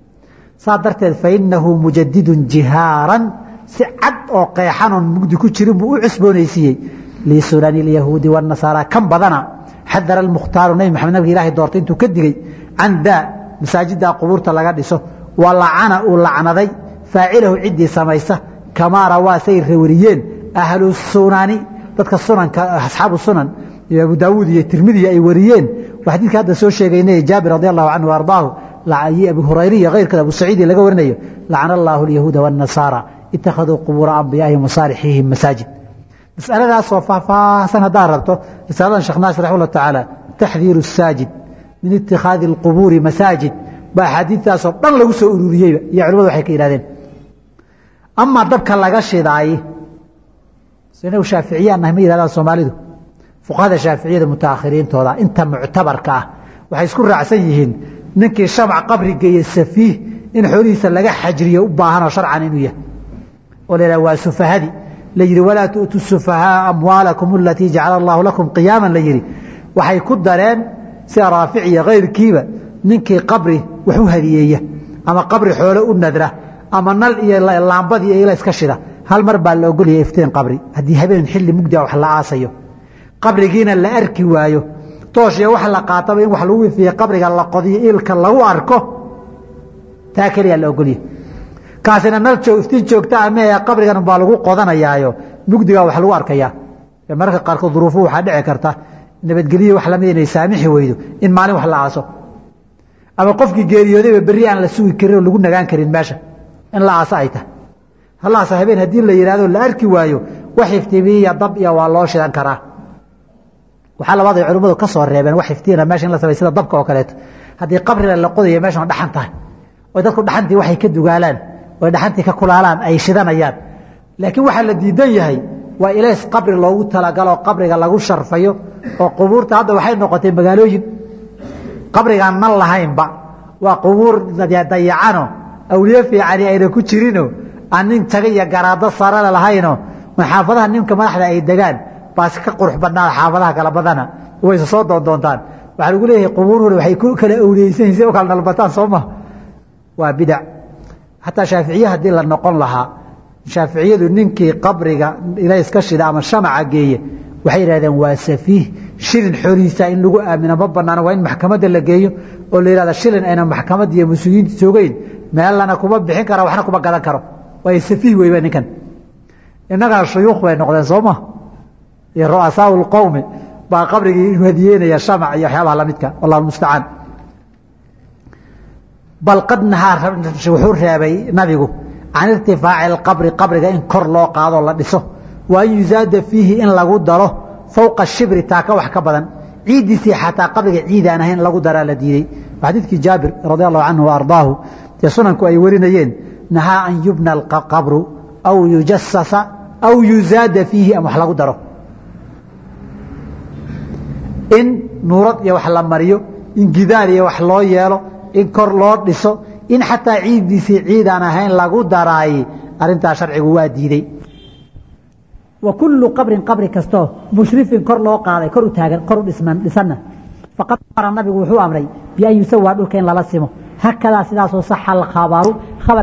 saa darteed fa innahu mujadidun jihaaran si cad oo qeexanoon mugdi ku jirin buu u cusboonaysiiyey lisunani alyahuudi waannasaara kan badana xadara almukhtaaru nabi maxamed nabiga ilaahay doortay intuu ka digey can daa masaajidda qubuurta laga dhiso wa lacana uu lacnaday faacilahu ciddii samaysa kamaa rawaa say wariyeen ahlu sunani dadka sunanka asxaabu sunan iyo abu daawuud iyo tirmidi ay wariyeen waa xadiidka hadda soo sheegaynay jaabir radi allahu canhu ardaahu abu hurayra iyo keyrkood abu saciid laga warinayo lacana allahu alyahuuda waannasaara ittakhaduu qubuura anbiyaa'ihim wasaalixiihim masaajid masaladaasoo faahfaahsan haddaad rabto risaladan sheekh naasir raximah tacaala taxdiiru saajid min itikhaadi alqubuuri masaajid baa axaadiidtaasoo dhan lagu soo ururiyeyba iyo culimadu waxay ka yidhahdeen amaa dabka laga shidaaye inagu shaaficiyaan nahay ma yidhahdaan soomaalidu fuqahada shaaficiyada mutaakhiriintooda inta muctabarka ah waxay isku raacsan yihiin ninkii shamc qabri geeye safiih in xoolihiisa laga xajriyo u baahanoo sharcan inuu yahay oo la yidhaha waa sufahadii la yidhi walaa tu'tu sufahaa amwaalakum alatii jacala allahu lakum qiyaaman la yidhi waxay ku dareen sida raafic iyo kayrkiiba ninkii qabri wax u hadiyeeya ama qabri xoolo u nadra ama nal iyo laambadii ila iska shida hal mar baa la ogolyahay iftiin qabri haddii habeen xilli mugdia wax la aasayo qabrigiina la arki waayo toosh iyo wax la qaataba in wax lagu ifiye qabriga la qodiyo ilka lagu arko taa keliya la ogolyahay kaasina nal iftiin joogta ama ee qabrigan baa lagu qodanayaayo mugdiga wax lagu arkayaa mararka qaarkood duruufo waxaa dhici karta nabadgelyo wax lamid inay saamixi weydo in maalin wax la aaso ama qofkii geeriyoodayba berri aan la sugi karin oo lagu nagaan karin meesha in la aaso ay tahay halaasa habeen haddii la yidhahdo la arki waayo wax iftiimiya dab iyo waa loo shidan karaa waxaa labaad ay culimmadu ka soo reebeen wax iftiina meesha in la samay sida dabka oo kaleeto haddii qabriga la qodayo meeshan dhaxan tahay oo dadku dhaxantii waxay ka dugaalaan oo dhaxantii ka kulaalaan ay shidanayaan laakiin waxaa la diidan yahay waa ilays qabri loogu talagalo qabriga lagu sharfayo oo qubuurta hadda waxay noqotay magaalooyin qabrigaan nan lahaynba waa qubuur dayacano awliye fiicani ayna ku jirino aan nin taga iyo garaado sarale lahayno xaafadaha ninka madaxda ay degaan baas ka qurux badnaan xaafadaha kala badana way soo doontaan waxa lagu leeyahay qubuurhooda waxay ku kala awliyeysan si kala dalbataan Soomaa waa bidع hatta shaafiiciya hadii la noqon lahaa shaafiiciyadu ninkii qabriga ilaa iska shida ama shamaca geeye waxay yiraahdeen waa safiih shilin xoolihiisa in lagu aamino ma banaana waa in maxkamadda la geeyo oo la yiraahdo shilin ayna maxkamadda iyo mas'uuliyiinta joogeen meelana kuma bixin kara waxna kuma gadan karo way safiih weeyba ninkan inaga shuyuukh way noqdeen Soomaa iyo ru'asaa qawmi baa qabrigii hadiyeynaya shamac iyo waxyaabaha la midka wallahu musta'an bal qad nahar wuxuu reebay nabigu aan irtifaac qabri qabriga in kor loo qaado la dhiso waa yuzaada fiihi in lagu daro fawqa shibri taaka wax ka badan ciidiisii xataa qabriga ciid aan ahayn lagu daraa la diiday xadiidkii jaabir radiyallahu anhu wa ardaahu ee sunanku ay warinayeen nahaa an yubna alqabru aw yujassasa aw yuzaada fiihi am wax lagu daro in nuurad iyo wax la mariyo in gidaar iyo wax loo yeelo in kor loo dhiso in xataa ciidiisii ciid aan ahayn lagu daraay arintaa sharcigu waa diiday وكل قبر قبر كستو مشرف كر لو قاداي كر تاغن كر دسنا فقط امر النبي وحو امري بأن يسوى دولكين لا لسمو هكذا سداسو صح الخبر خبر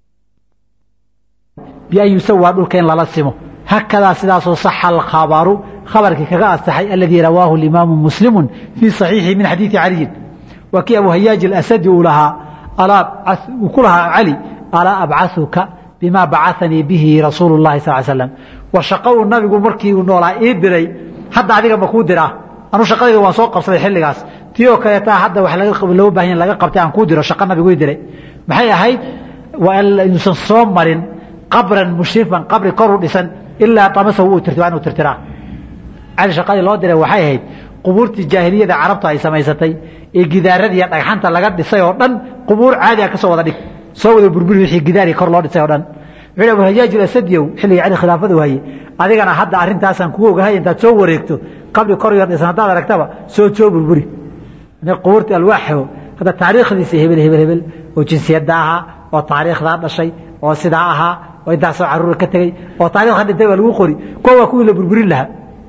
بأن يسوى دولكين لا لسمو هكذا سداسو صح الخبر خبرك كغا استحي الذي رواه الامام مسلم في صحيحه من حديث علي وكي ابو هياج الاسد لها الا وكلها علي الا ابعثك بما بعثني به رسول الله صلى الله عليه وسلم وشقوا النبي مركي ونولا إيدري حتى عليك بكون درا أنا شقيت واسوق قصدي حل جاس تيو كيتا حتى وحلا لو بهين لقى قبتي عن كودرا شقنا بيقول دري محي هاي وإلا ينصوم مرن قبرا مشرفا قبر قرر لسان إلا طمسه وترتوان وترترا على شقاي الله دري وحي هاي قبور الجاهلية ده عربتها يسمى الجدار دي حتى لقد سيورن قبور عادية كسوة ديك سووا البربر في جداري كرلود سيورن ولا بهجاج الأسديو حلي يعني خلافته وهي هذيك أنا حد أرنت أصلا كوج هاي أنت تسوي ريكتو قبل كوريا الإنسان هذا ركتبه سو بربري أنا قورت الواحد هذا تاريخ ذي هبل وجنسيات داها وتاريخ هذا الشيء وصداعها وإذا سو عرور كتجي وتاريخ هذا الدول الوقوري كل بربري لها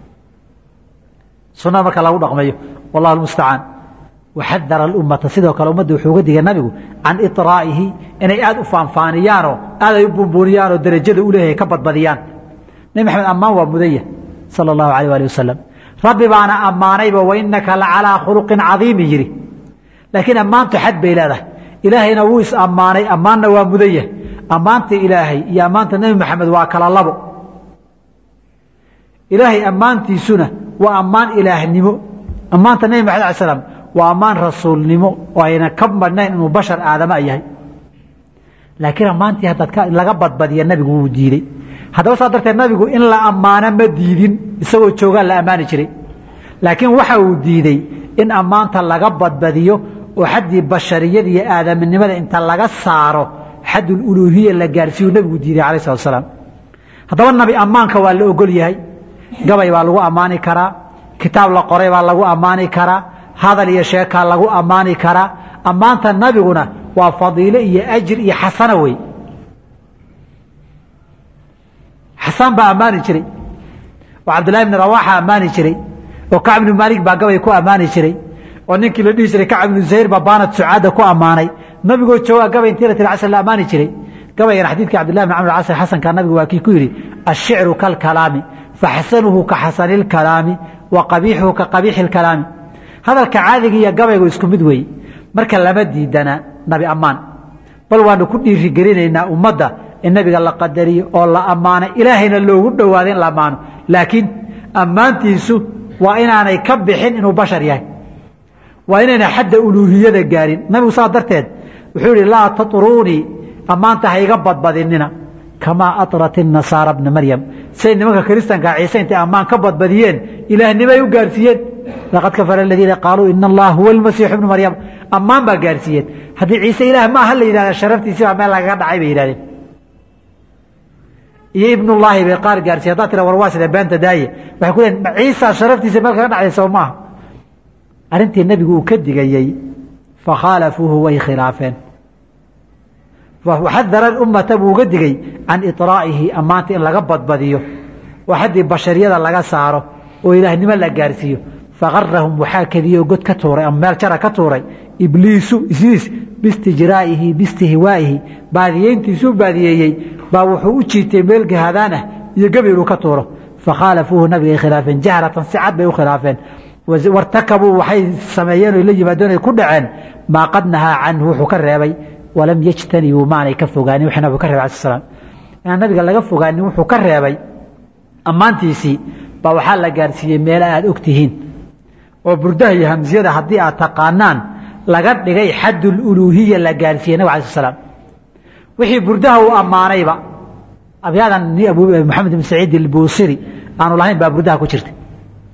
صنع مك الله رقميه والله المستعان وحذر الأمة سيدك الأمة وحوجد النبي عن إطرائه إن يأد فانفانيانو هذا يبونبونيانو درجة الأولى كبر بديان نبي محمد أمان ومدية صلى الله عليه وآله وسلم ربي بانا أماني وإنك لعلى خلق عظيم يجري لكن أمان تحد بإلهه إلهي نويس أماني أمان ومدية أمانت إلهي يا أمانت النبي محمد وأكل الله إلهي أمانتي سنة وأمان إله النمو أمانت النبي محمد عليه السلام وأمان رسول نمو وأين كبرنا إنه بشر آدم أيه لكن أمانتي هذا لقبض بدي النبي وديري هذا وصادرت النبي إن لا أمانة مديدين يسوي شغال لا أمانة شري لكن وحو ديدي إن أمانة لقبض بديه وحد بشرية دي آدم من نمد إنت لقى صاره حد الألوهية اللي جالسيه النبي وديري عليه الصلاة والسلام هذا النبي أمانك والله أقول يهي قبل والله أماني كرا كتاب لقري والله أماني كرا هذا اللي يشاك الله أماني كرا أمانة النبي هنا وفضيلة أجر حسنوي حسن بأماني شري وعبد الله بن رواحة أماني شري وكعب بن مالك باقوي كو أماني شري ونك لدي شري كعب بن زهير بابانة سعادة كو أماني النبي قلت شو قبل انتيرة العسل أماني شري قبل حديث عبد الله بن عمرو العاص حسن كان النبي واكي كوري الشعر كالكلام فحسنه كحسن الكلام وقبيحه كقبيح الكلام هذا الكعادي يا قبل يسكن مدوي marka lama diidana nabi amaan bal waanu ku dhiiri gelinaynaa ummadda in nabiga la qadariyo oo la amaano ilaahayna loogu dhawaado in la amaano laakiin amaantiisu waa inaanay ka bixin inuu bashar yahay waa inaanay xadda uluuhiyada gaarin nabigu saa darteed wuxuu yidhi laa tatruni amaanta ha iga badbadinina kama atrat an-nasara ibn maryam say nimanka kristanka ciise intay amaan ka badbadiyeen ilaahnimay u gaarsiiyeen laqad kafara alladheena qaaluu inna allaha huwa al-masih ibn maryam أمان بقارسيت هذه عيسى إله ما هل إذا شرفت سوى ما لا قد عيب إلهي يا ابن الله بقار قارسيت ترى ورواسل بنت داية ويقول عيسى شرفت سوى ما قد عيب سوى ما أنت النبي كد جاي فخالفوه وخلافين وحذر الأمة تبو قد جاي عن إطرائه أمانت إن لقبض بديه وحد بشرية لقى سعره وإله نما لا قارسيه فغرهم وحاكذي وقد كتوري أمال ترى كتوري إبليس إسيس باستجرائه باستهوائه بعدين تسوب بعدين باوحو أجيت ملك هذانه يقبل كتوره فخالفوه نبي خلافين جهرة سعد بيو خلافين وارتكبوا وحي سميين اللي بدون كل عن ما قد نهى عنه حكربي ولم يجتنبوا معنى كفوغاني وحنا بكرر عليه السلام يعني النبي قال لقفوغاني وحكربي أمانتيسي باوحال لقارسي ميلا أكتهين وبرده همزية حدي أتقانان لقد لقي حد الألوهية لقارسي نبي عليه السلام وحي برده أماني با أبي هذا أبو محمد بن سعيد البوصيري أنا والله بقى برده كشرت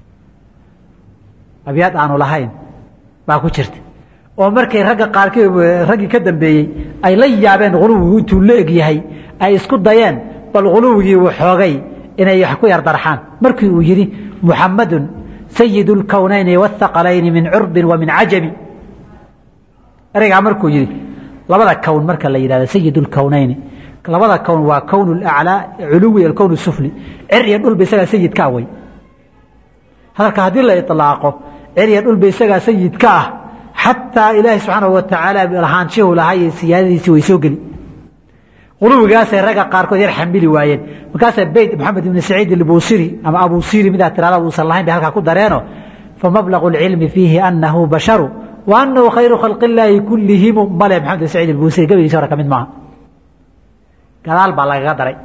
abyaad aanu lahayn baa ku jirta oo markay ragga qaarkii raggii ka dambeeyey ay la yaabeen quluwigu intuu la eg yahay ay isku dayeen bal quluwigii waxoogay inay wax ku yar darxaan markii uu yidhi muxammadun sayidu lkownayni wathaqalayni min curbin wa min cajabi ereygaa markuu yidhi labada kown marka la yidhahdo sayidu lkownayni labada kown waa kown laclaa culuwi alkown sufli cer iyo dhulba isagaa sayidka ah wey hadalka haddii la ilaaqo cer iyo dhulba isagaa sayidka ah xataa ilaahi subxaanahu watacaala lahaanshihu lahaa iyo siyaadadiisii way soo geli quluwigaasay ragga qaarkood yar xamili waayeen markaasaa beyt maxamed ibni saciid albusiri ama abusiri midaa tirada uusan lahayn bay halkaa ku dareeno famablagu lcilmi fiihi anahu basharu wa anahu khayru khalqi illaahi kullihimu male maxamed ibn saciid albusiri gabaygiisa hore ka mid maaha gadaal baa lagaga daray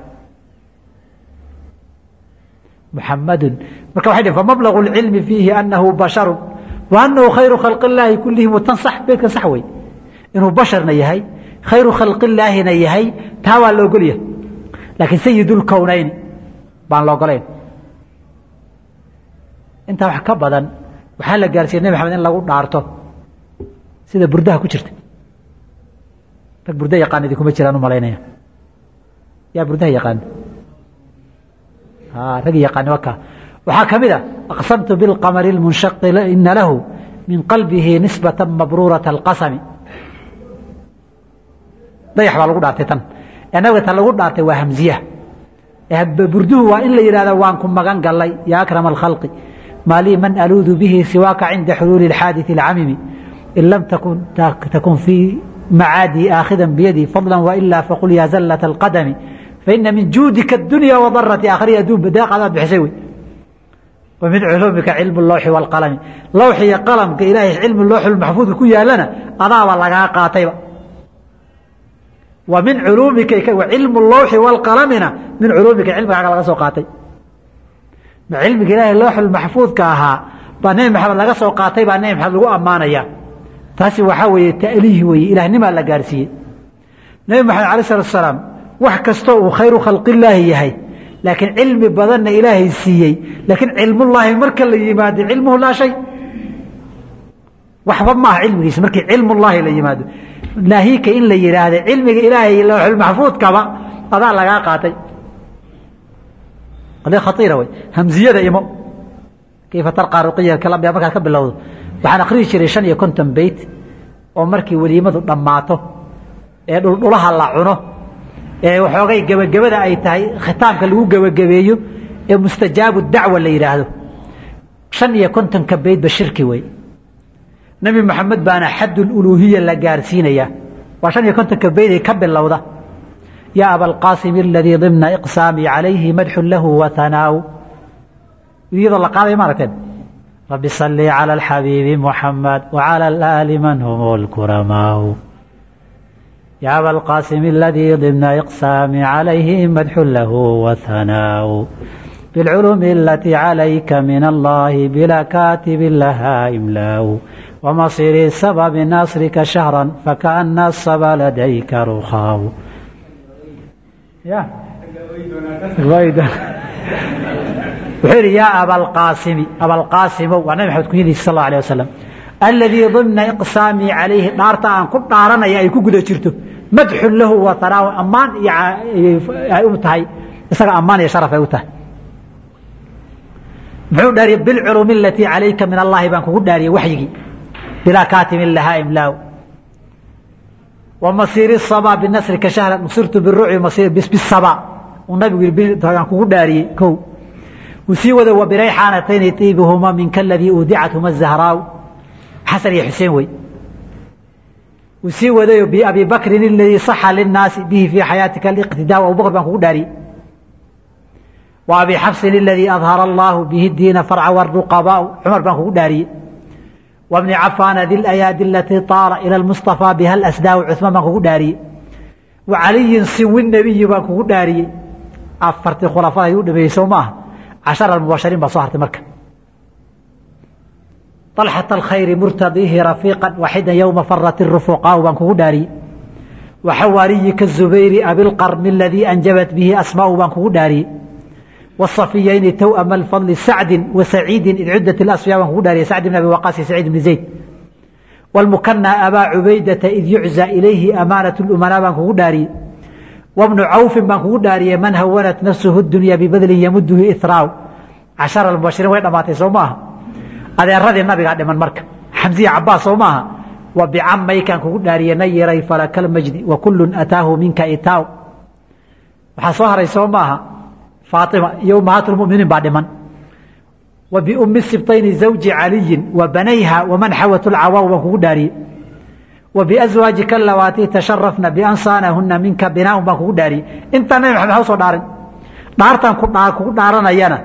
muxamadun marka waxay dhihin famablagu lcilmi fiihi anahu basharu wa anahu khayru khalqi illaahi kullihimu tan sax beydka sax wey inuu basharna yahay khayru khalqi illaahina yahay taa waa la ogol yahay laakiin sayidulkownayni baan la ogolayn intaa wax ka badan waxaa la gaarsiiyey nebi maxamed in lagu dhaarto sida burdaha ku jirta rag burda yaqaan idinkuma jiraan u malaynaya yaa burdaha yaqaan rag yaqaan waka waxaa ka mid a aqsamtu bilqamari lmunshaqi ina lahu min qalbihi nisbata mabruurata alqasami dayax baa lagu dhaartay tan nabiga tan lagu dhaartay waa hamziya burduhu waa in la yidhahda waan ku magan galay ya akrama alkhalqi maa lii man aluudu bihi siwaaka cinda xuluuli اlxaadiثi اlcamimi in lam takun fii macaadii aakhidan biyadii fadla wailaa faqul ya zallata alqadami faina min juudika اdunya wadarati aakhiri adduun deeqadaad bixisay wey wa min culuumika cilmu lawxi wاlqalami lawxiya qalamka ilaahay cilmu lawxi maxfuudka ku yaalana adaaba lagaa qaatayba wa min culuumika cilmu lawxi wاlqalamina min culuumika cilmigaaga laga soo qaatay ma cilmiga ilaahay lawxul maxfuudka ahaa baa nebi maxamed laga soo qaatay baa nebi maxamed lagu ammaanaya taasi waxaa weeye ta'liih weeye ilaahnimaa la gaarsiiyey nebi maxamed alayh salatu asalaam wax kastoo uu khayru khalqillaahi yahay laakiin cilmi badanna ilaahay siiyey laakiin cilmullaahi marka la yimaado cilmuhu laa shay waxba maaha cilmigiisa markii cilmullaahi la yimaado naahika in la yidhaahda cilmiga ilaahay lawxulmaxfuudkaba adaa lagaa qaatay qadiya khaiira wey hamziyada imo kayfa tarqaa ruqiya kalambiya markaad ka bilowdo waxaan akhriyi jiray 55 beyt oo markii weliimadu dhammaato ee dhuldhulaha la cuno ee waxoogay gebagabada ay tahay khitaamka lagu gebagabeeyo ee mustajaabu dacwa la yidhaahdo 55 beyt ba shirki wey nabi maxamed baana xadul uluuhiya la gaarsiinaya waa 55 beyt ka bilowda ya abalqaasim alladii dimna iqsaami calayhi madxun lahu wa hanaaw iyadoo la qaaday maaragteen rabbi salli cala alxabiibi muxamed wacala alaali man hum lkuramaaw ya abalqaasim alladii dimna iqsaami calayhi madxun lahu wa hanaaw bilculuumi alatii calayka min allahi bilaa kaatibin lahaa imlaaw ومصير سبب نصرك شهرا فكأن الصبا لديك رخاو يا وحير يا أبا القاسم ونبي محمد كنيدي صلى الله عليه وسلم الذي ضمن إقسامي عليه نارتا أن كنت نارنا يا إيكو قد شرته مدح له وثناء أمان يا أمتهي يسرى أمان يا شرف أوته محمد داري بالعلوم التي عليك من الله بانكو داري وحيي بلا كاتم لها إملاو ومصير الصبا بالنصر كشهر نصرت بالرعي مصير بالصبا والنبي يقول كو داري كو وسيوذ وبريحانتين طيبهما من كالذي أودعتهما الزهراء حسن يا حسين وي وسيوذ بأبي بكر الذي صح للناس به في حياتك الاقتداء أبو بكر بانكو داري وأبي حفص الذي أظهر الله به الدين فرع والرقباء عمر بانكو داري وابن عفان ذي الأيادي التي طار إلى المصطفى بها الأسداء عثمان بانكو داري وعلي سوى النبي بانكو داري أفرت الخلفاء يودي سوماه 10 المباشرين بصهرة مكة طلحة الخير مرتضيه رفيقا وحيدا يوم فرت الرفقاء بانكو داري وحواري كالزبير أبي القرن الذي أنجبت به أسماء بانكو داري والصفيين توأم الفضل سعد وسعيد إذ عدت الأصفياء وهو داري سعد بن أبي وقاص سعيد بن زيد والمكنى أبا عبيدة إذ يعزى إليه أمانة الأمناء وهو داري وابن عوف وهو داري من هونت نفسه الدنيا ببذل يمده إثراء 10 المبشرين وين ما تسومها هذا الرضي النبي قاعد من مركب حمزية عباس وماها وبعمي كان هو داري نيري فلك المجد وكل أتاه منك إتاو وحصوها ريسوماها فاطمة يومات المؤمنين بعد من وبأم السبطين زوج علي وبنيها ومن حوت العواو وهو داري وبأزواجك اللواتي تشرفن بأن صانهن منك بناء وهو داري انت نبي محمد حوصو دارن دارتان كو دارن ايانا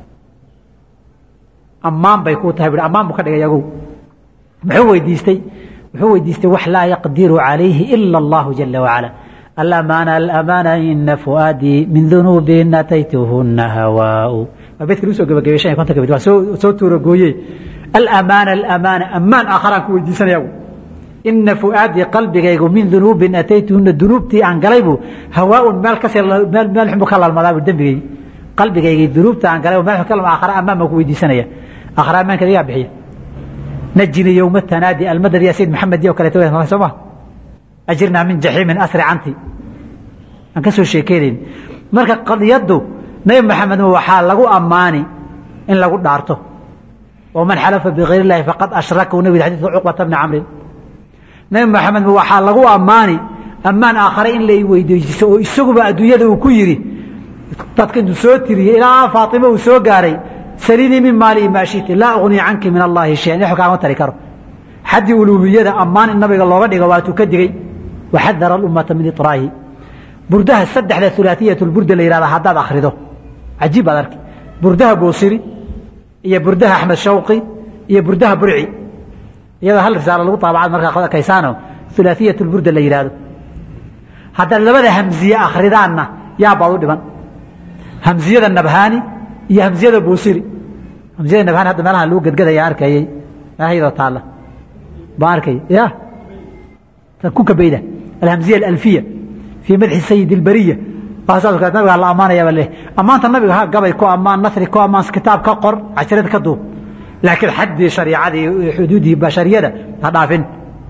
أمام بيكو تهبر أمام بكدغ يغو محو ويديستي وح لا يقدر عليه إلا الله جل وعلا الأمانة إن فؤادي من ذنوب أتيتهن هواء بيتك لوسو غبغيشان كنت كبد سو تورغويه الأمانة أمان آخران كو ويديسان يغو إن فؤادي قلبي من ذنوب أتيتهن ذنوبتي عن قلبه هواء مال كسر مال حمك الله المذاب الدنبي قلبي ذنوبتي عن قلبه مال حمك الله آخر أمامك كو ويديسان يا آخر أمان كذا بحي نجني يوم التنادي المدد يا سيد محمد يا وكالته سما أجرنا من جحيم أسرع عنتي أن كسر شيكين مركز قضيته نبي محمد وحال له أماني إن له دارته ومن حلف بغير الله فقد أشرك ونبي حديث عقبة بن عمرو نبي محمد وحال له أماني أمان آخرين اللي يويدوا يسوق بأدوية وكيري تتكن سوتري إلى فاطمة وسوقاري سليني من مالي ما شئت لا أغني عنك من الله شيئا يحكى عن تركه حد ألوهية أمان النبي الله بدي قواتو كدري وحذر الأمة من إطرائه بردها السدح لثلاثية البرد اللي يراد حداد أخرده عجيب هذا بردها بوصيري هي بردها أحمد شوقي هي بردها برعي هذا هل رسالة له طبعا مركز كيسانه ثلاثية البرد اللي يراد حتى لبدا همزية أخرداننا يا بعض دبن همزية النبهاني هي همزية البوصيري همزية النبهاني هذا مالها لو قد يا أركي ما هي تعالى باركي يا تكوك بيده الهمزية الألفية في مدح السيد البرية فاسأل كتاب الله أمانة يا بله أمانة النبي ها قبل كو أمان نثري كو أمان كتاب كقر عشرة كدو لكن حد شريعة حدوده بشرية هذا فين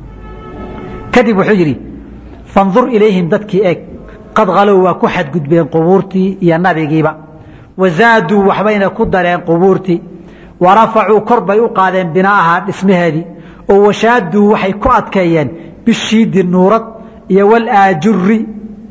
كذب حجري فانظر إليهم ذاتك إيك قد غلوا وكحد قد بين قبورتي يا النبي جيبا وزادوا وحبين قدرين قبورتي ورفعوا كربا يقادين بناءها اسم هذه وشادوا وحي كؤت كيان بالشيد النورط يوال آجري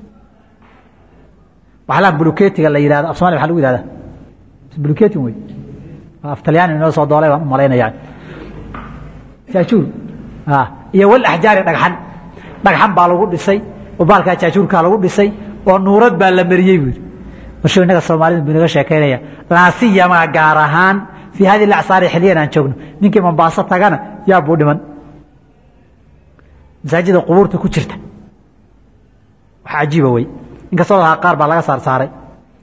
وحلام بلوكيتي قال لي هذا أصلا بحلو هذا بلوكيتي وي أفتليان إنه صار ضالي ومالينا يعني شاشور يوال أحجار دقحن بالو دسي وبالك شاشور كالو دسي والنورط بالمريي وشو إنك الصوماليين بنقول شاكينيا لا سيما قارهان في هذه الأعصار حاليا نشوفه نينكي من باصتها كان يا بود من مساجد القبور تكوشرته عجيبه وي إنك صلها قارب على صار صاري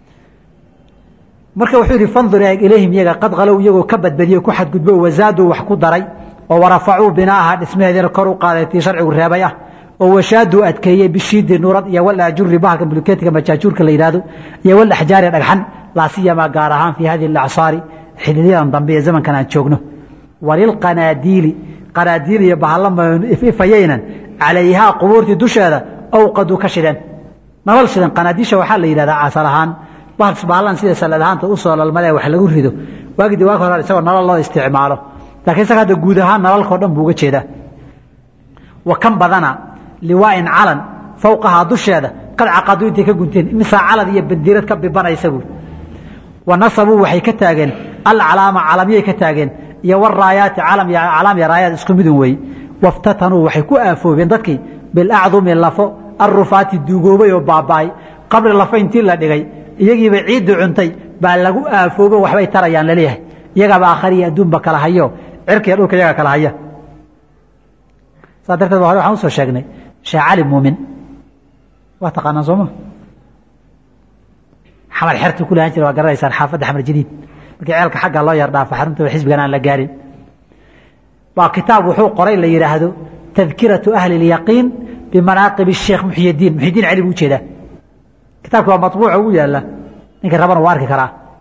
مركب وحوري فانظر إليهم يجا قد غلوا يجوا كبد بديه كحد قد بوا وزادوا وحكوا دري ورفعوا بناءها اسمها ذي الكرو قالت شرع الرابية وشادوا أتكيه بالشيد النور يا ولا جر بها كملكيتك ما تشاجور كلا يرادوا يا ولا حجار الحن لا سيما قارهان في هذه الأعصار حليا ضمبيه زمن كان تشوقنه وللقناديل قناديل يبهلم فيينا عليها قبور دشاده أو قد كشدا نقول سيدنا قناديش وحال يرادا عسلهان بس بالان سيده سلدهان توصل الملأ wax lagu rido waagdi waa hore isagoo nolol loo isticmaalo laakiin saxada guud ahaan nololka dhan buu uga jeedaa wa kan badana liwa'in calan fawqaha dusheeda qad aqadu intii ka gunteen imisa calad iyo bandiirad ka bibanaysa buu ونصبوا waxay ka taageen al calaama calamiyay ka taageen iyo war raayaat calam ya calam ya raayaat isku mid way waftatanu waxay ku aafoobeen dadkii bil a'dhum lafo arrufaati duugoobay oo baabaay qabri lafo intii la dhigay iyagiiba ciid cuntay baa lagu aafoobay waxbay tarayaan la leeyahay iyaga ba akhriya adduunba kala hayo cirka dhulka iyaga kala haya sadarteed waxaan soo sheegnay shaacali muumin waa taqaanaa Soomaa حمل حرت كل هنجر وقرر يصير حافظ حمل جديد بقى حق الله يرضى فحرمته وحزب جنان لقارن وكتاب وحوق قري اللي يراهدو تذكرة أهل اليقين بمناقب الشيخ محي الدين علي بوجه ده كتابك مطبوع ويا لا إنك ربنا وارك كرا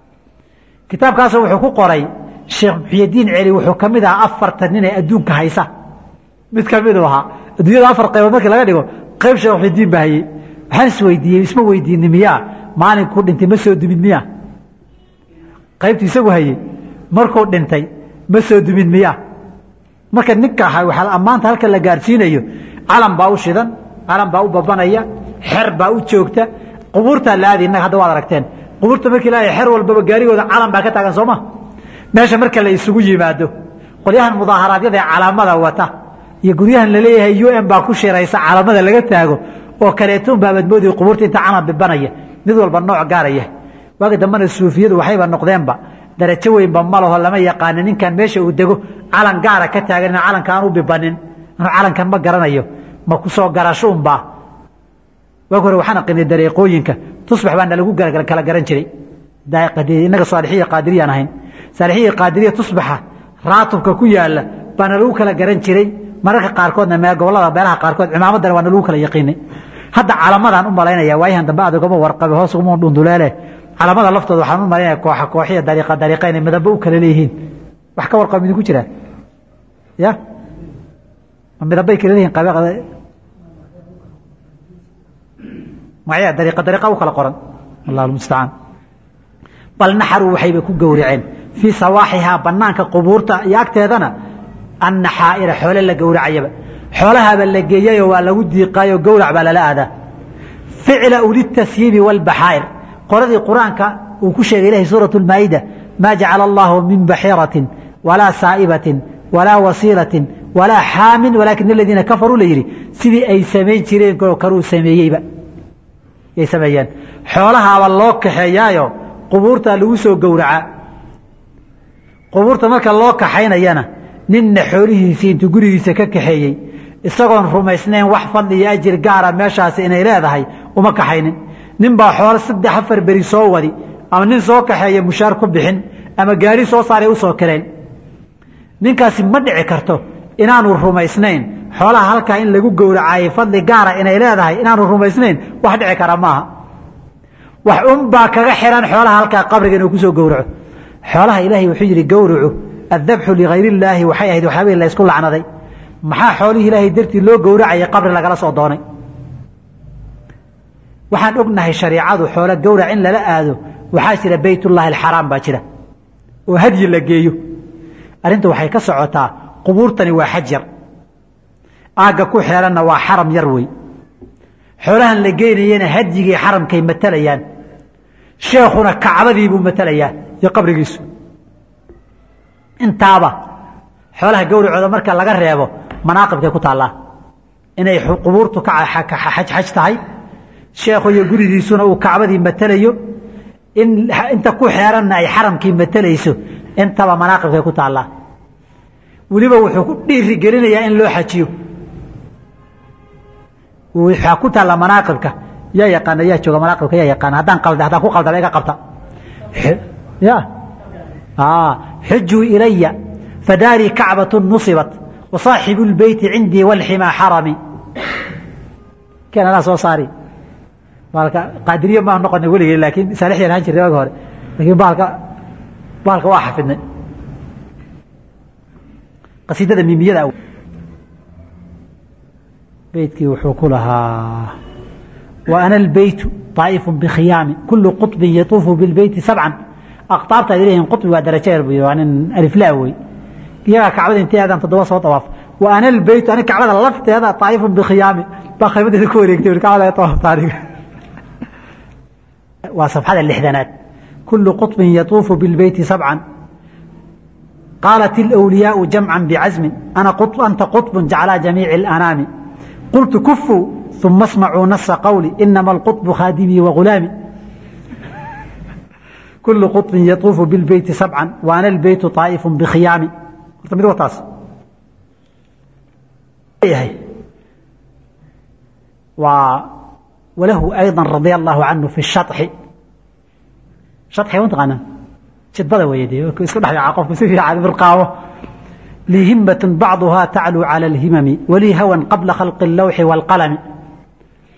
kitaabkaas wuxuu ku qoray Sheekh Muxyidiin Celi wuxuu kamid ahaa 4 nin ee adduunka haysa mid kamid ahaa adduunyada 4 qaybood markii laga dhigo qayb Sheekh Muxyidiin baahiyay waxaan isweydiiyey isma weydiinin miyaa maalin ku dhintay ma soo dumin miyaa qaybtii isagu hayay markuu dhintay ma soo dumin miyaa marka ninka waxa amaanta halka la gaarsiinayo calan baa u shidan calan baa u babanaya xer baa u joogta qubuurta laadina hadda waad aragteen qubuurta markii la xer walba gaarigooda calan baa ka taagan Soomaa meesha marka la isugu yimaado qolyahan mudaaharaadyada calaamada wata iyo guryahan la leeyahay UN baa ku shiraysa calaamada laga taago oo kaleeto baabadmoodii qubuurta inta calan bibanaya mid walba nooc gaaraya waaga dambana suufiyadu waxayba noqdeenba darajo weyn ba malaho lama yaqaan ninkan meesha uu dego calan gaara ka taagan calankan u bibanin calankan ma garanayo ma ku soo garasho umba waagore waxaan aqoonay dariiqooyinka tusbax baan lagu kala garan jiray daaqadii inaga saalixiye qaadiriyaan ahayn saalixiye qaadiriye tusbaxa raatubka ku yaala baan lagu kala garan jiray mararka qaarkoodna meel gobolada beelaha qaarkood cimaamadan waa lagu kala yaqiinay hadda calaamadan u maleynaya waayahan dambe adoogama warqabe hoos ugu dhunduleele calaamada laftooda waxaan u maleynaya kooxiya dariiqeyn midaba u kala leeyihiin wax ka warqab idinku jira ya midabay kala leeyihiin qabeeqada معي طريقة وكلا قرن الله المستعان بل نحروا وحيبة كجورعين في سواحها بنانك قبورتا ياكتهدنا النحائر حول اللي جورع يبا حولها باللجية ولا ودي قايو جورع بلا لا هذا فعل أولي التثييب والبحائر قرأ قرآنك وكشف إليه سورة المائدة ما جعل الله من بحيرة ولا سائبة ولا وصيلة ولا حام ولكن الذين كفروا ليري سيدي أي سمين تيرين كرو سمييبا يسميان حولها والله كحيايو قبورتا لو سو غورعا قبورتا marka loo kaxaynayana nin xoolihiisa inta gurigiisa ka kaxeeyay isagoon rumaysnayn wax fadliya ajir gaara meeshaas inay leedahay uma kaxaynin nin baa xoolo 3-4 bari soo wadi ama nin soo kaxeeyay mushaar ku bixin ama gaari soo saaray u soo kareen ninkaasi ma dhici karto inaanu rumaysnayn xoolaha halka in lagu gowracay fadli gaara inay leedahay inaanu rumaysnayn wax dhici kara maaha wax baa kaga xiran xoolaha halka qabriga inuu ku soo gowraco xoolaha ilaahay wuxuu yiri gowraco adhabhu li ghayri illaahi waxay ahayd waxa la isku lacnaday maxaa xoolihi ilaahay dartii loo gowracay qabri lagala soo doonay waxaan ognahay shariicadu xoolo gowrac in lala aado waxaa jira baytullaahi alxaraam baa jira oo hadiy la geeyo arinta waxay ka socotaa qubuurtani waa xajar aaga ku xeeranna waa xaram yar way xoolahan la geynayna hadiyigii xaramkay matalayaan sheekhuna kacbadii buu matalayaa iyo qabrigiisu intaaba xoolaha gowracooda marka laga reebo manaaqibkay ku taala inay qubuurtu ka xaj tahay sheekhu iyo gurigiisuna uu kacbadii matalayo inta ku xeeranna ay xaramkii matalayso intaba manaaqibkay ku taala waliba wuxuu ku dhiiri gelinayaa in loo xajiyo waxa ku taala manaaqibka yaa yaqaan yaa jooga manaaqibka yaa yaqaan hadaan ku qaldan iga qabta ya حجوا إلي فداري كعبة نصبت وصاحب البيت عندي والحما حرمي كان ناس وصاري قادرية ما نقول نقول لكن سالح ينهج الرواق لكن بالك واحد فينا قصيدة ميمية أول بيتك وحوك لها وأنا البيت طائف بخيام كل قطب يطوف بالبيت 7 أقطارت إليهم قطب ودرجات يعني ألف لاوي يا كعبة أنت هذا تدور صوت طواف وأنا البيت أنا كعبة لفت هذا طائف بخيامي بخيمة الكوري كتير كعبة يطوف طارق وصف هذا الإحدانات كل قطب يطوف بالبيت 7 قالت الأولياء جمعا بعزم أنا قطب أنت قطب جعل جميع الأنام قلت كفوا ثم اسمعوا نص قولي إنما القطب خادمي وغلامي كل قطب يطوف بالبيت 7 وأنا البيت طائف بخيامي وطاس وله أيضا رضي الله عنه في الشطح وانت غانا شد بدا ويدي اسكو دحيا عقف سيفي على برقاوه لي همة بعضها تعلو على الهمم ولي هوى قبل خلق اللوح والقلم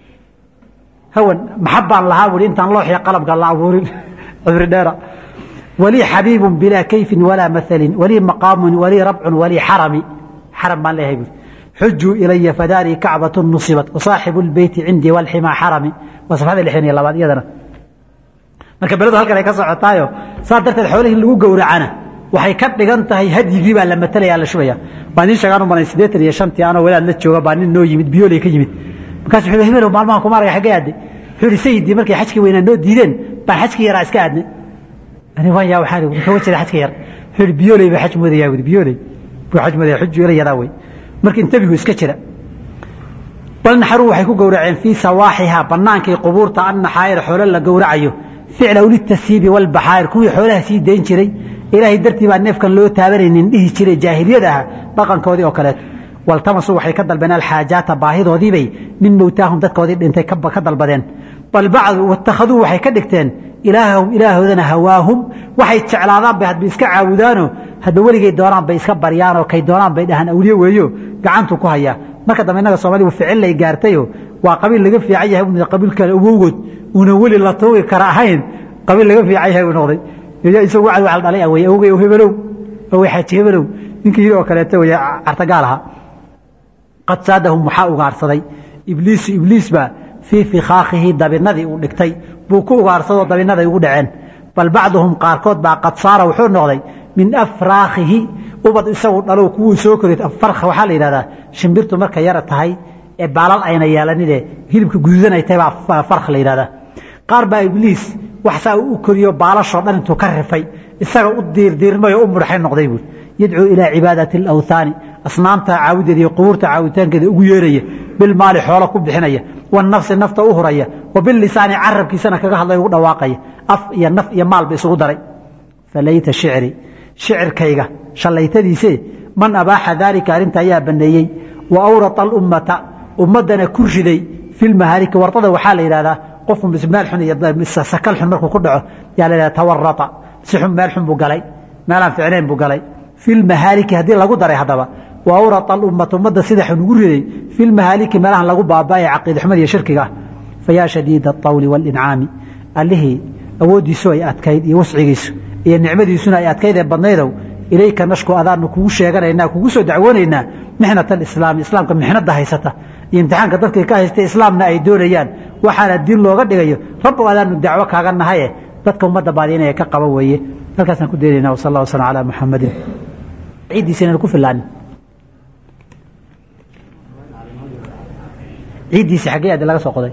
هوى محبة الله ولي انت اللوح يا قلم قال الله عبورين عبر دارة ولي حبيب بلا كيف ولا مثل ولي مقام ولي ربع ولي حرم ما له حجوا إلي فداري كعبة نصبت وصاحب البيت عندي والحمى حرمي وصف هذا اللي حيني الله بعد يدنا marka baladu halkan ay ka socotaayo saa darteed xoolaha lagu gowracana waxay ka dhigan tahay hadigii baa la matalaya la shubaya baan sheegan u maray 85 ana walaal la jooga baan noo yimid biyoolay ka yimid markaas wuxuu hebelo maalmahan ku maray xagee aad xuri sayidi markay xajki weynaa noo diideen baan xajki yara iska aadnay ani waan yaa waxaan wuxuu jiray xajki yar xuri biyoolay ba xaj moodaya biyoolay buu xaj moodaya xujju ila yada way markii intabigu iska jira bal naxaru waxay ku gowraceen fi sawaaxiha banaankii qubuurta an naxaayir xoolo la gowracayo ficla uli tasiib wal bahaar kuwii xoolaha sii deyn jiray ilaahay dartii baa neefkan loo taabanaynin dhihi jiray jaahiliyada dhaqankoodii oo kale wal tamasu waxay ka dalbeen al xaajaata baahidoodii bay min mawtaahum dadkoodii dhintay ka dalbadeen bal bacd wattakhaduu waxay ka dhigteen ilaahoodana hawaahum waxay jeclaadaan bay hadba iska caabudaano hadba weligay doonaan bay iska baryaan oo kay doonaan bay dhahan awliye weeyo gacantu ku haya marka dambe inaga Soomaalidu ficil ay gaartayo waa qabiil laga fiican yahay in qabiilka awowgood una wali la toogi kara ahayn qabiil laga fiican yahay noqday isagu waxa dhalay awowgay oo hebelow oo xaji hebelow ninkii oo kale taa way artagaalaha qad saadahum waxa ugaarsaday ibliis ba fi fikhaakhihi dabinadii uu dhigtay buu ku ugaarsado dabinada ugu dhaceen bal bacdhum qaarkood baa qad saara wuxuu noqday min afraakhihi ubad isagu dhalo kuwa soo koray farx waxa la yiraahdaa shimbirtu marka yar tahay ee baalal ayna yeelanide hilibka gududan ay tahay baa farx la yiraahdaa qaar baa ibliis wax saa uu koriyo baalasho dhan intuu ka rifay isaga u diirdiirmay oo u murxay noqday buu yad'u ila ibadati al-awthani asnaamta caawidada iyo qubuurta caawitaankeeda ugu yeeraya bil maali xoolo ku bixinaya wan nafsi nafta u huraya wa bil lisaani arabkiisana kaga hadlay ugu dhawaaqay af iyo naf iyo maal bay isugu daray falayta shi'ri shicirkayga shalaytadiise man abaaha dalika arinta ayaa baneeyay wa awrata al-ummata ummadana ku riday fil mahalika wartada waxa la yiraahdaa qof bismaal xun iyo sakal xun markuu ku dhaco yaa la tawarrata si xun meel xun buu galay meelaan ficneen buu galay fil mahalika hadii lagu daray hadaba wa awrata al-ummata ummadda sida xun ugu riday fil mahalika meelahan lagu baabaay aqeed xumad iyo shirkiga faya shadiid at-tawl wal in'am alihi awoodiisu ay adkayd iyo wascigiisu iyo nicmadiisuna ay adkayd badnaydow ilayka nashku adaanu kugu sheeganayna kugu soo dacwoonaynaa mixnat al-islaam islaamka mixnada haysata imtixaanka dadka ka haystay islaamna ay doonayaan waxaana diin looga dhigayo rabbi adaanu dacwo kaaga nahay dadka ummadda baadinaya ka qaba weeye halkaasaan ku deelinaa sallallahu alayhi wa sallam ala muhammadin ciidiisina ku filaan ciidiisa xagee aad laga soo qoday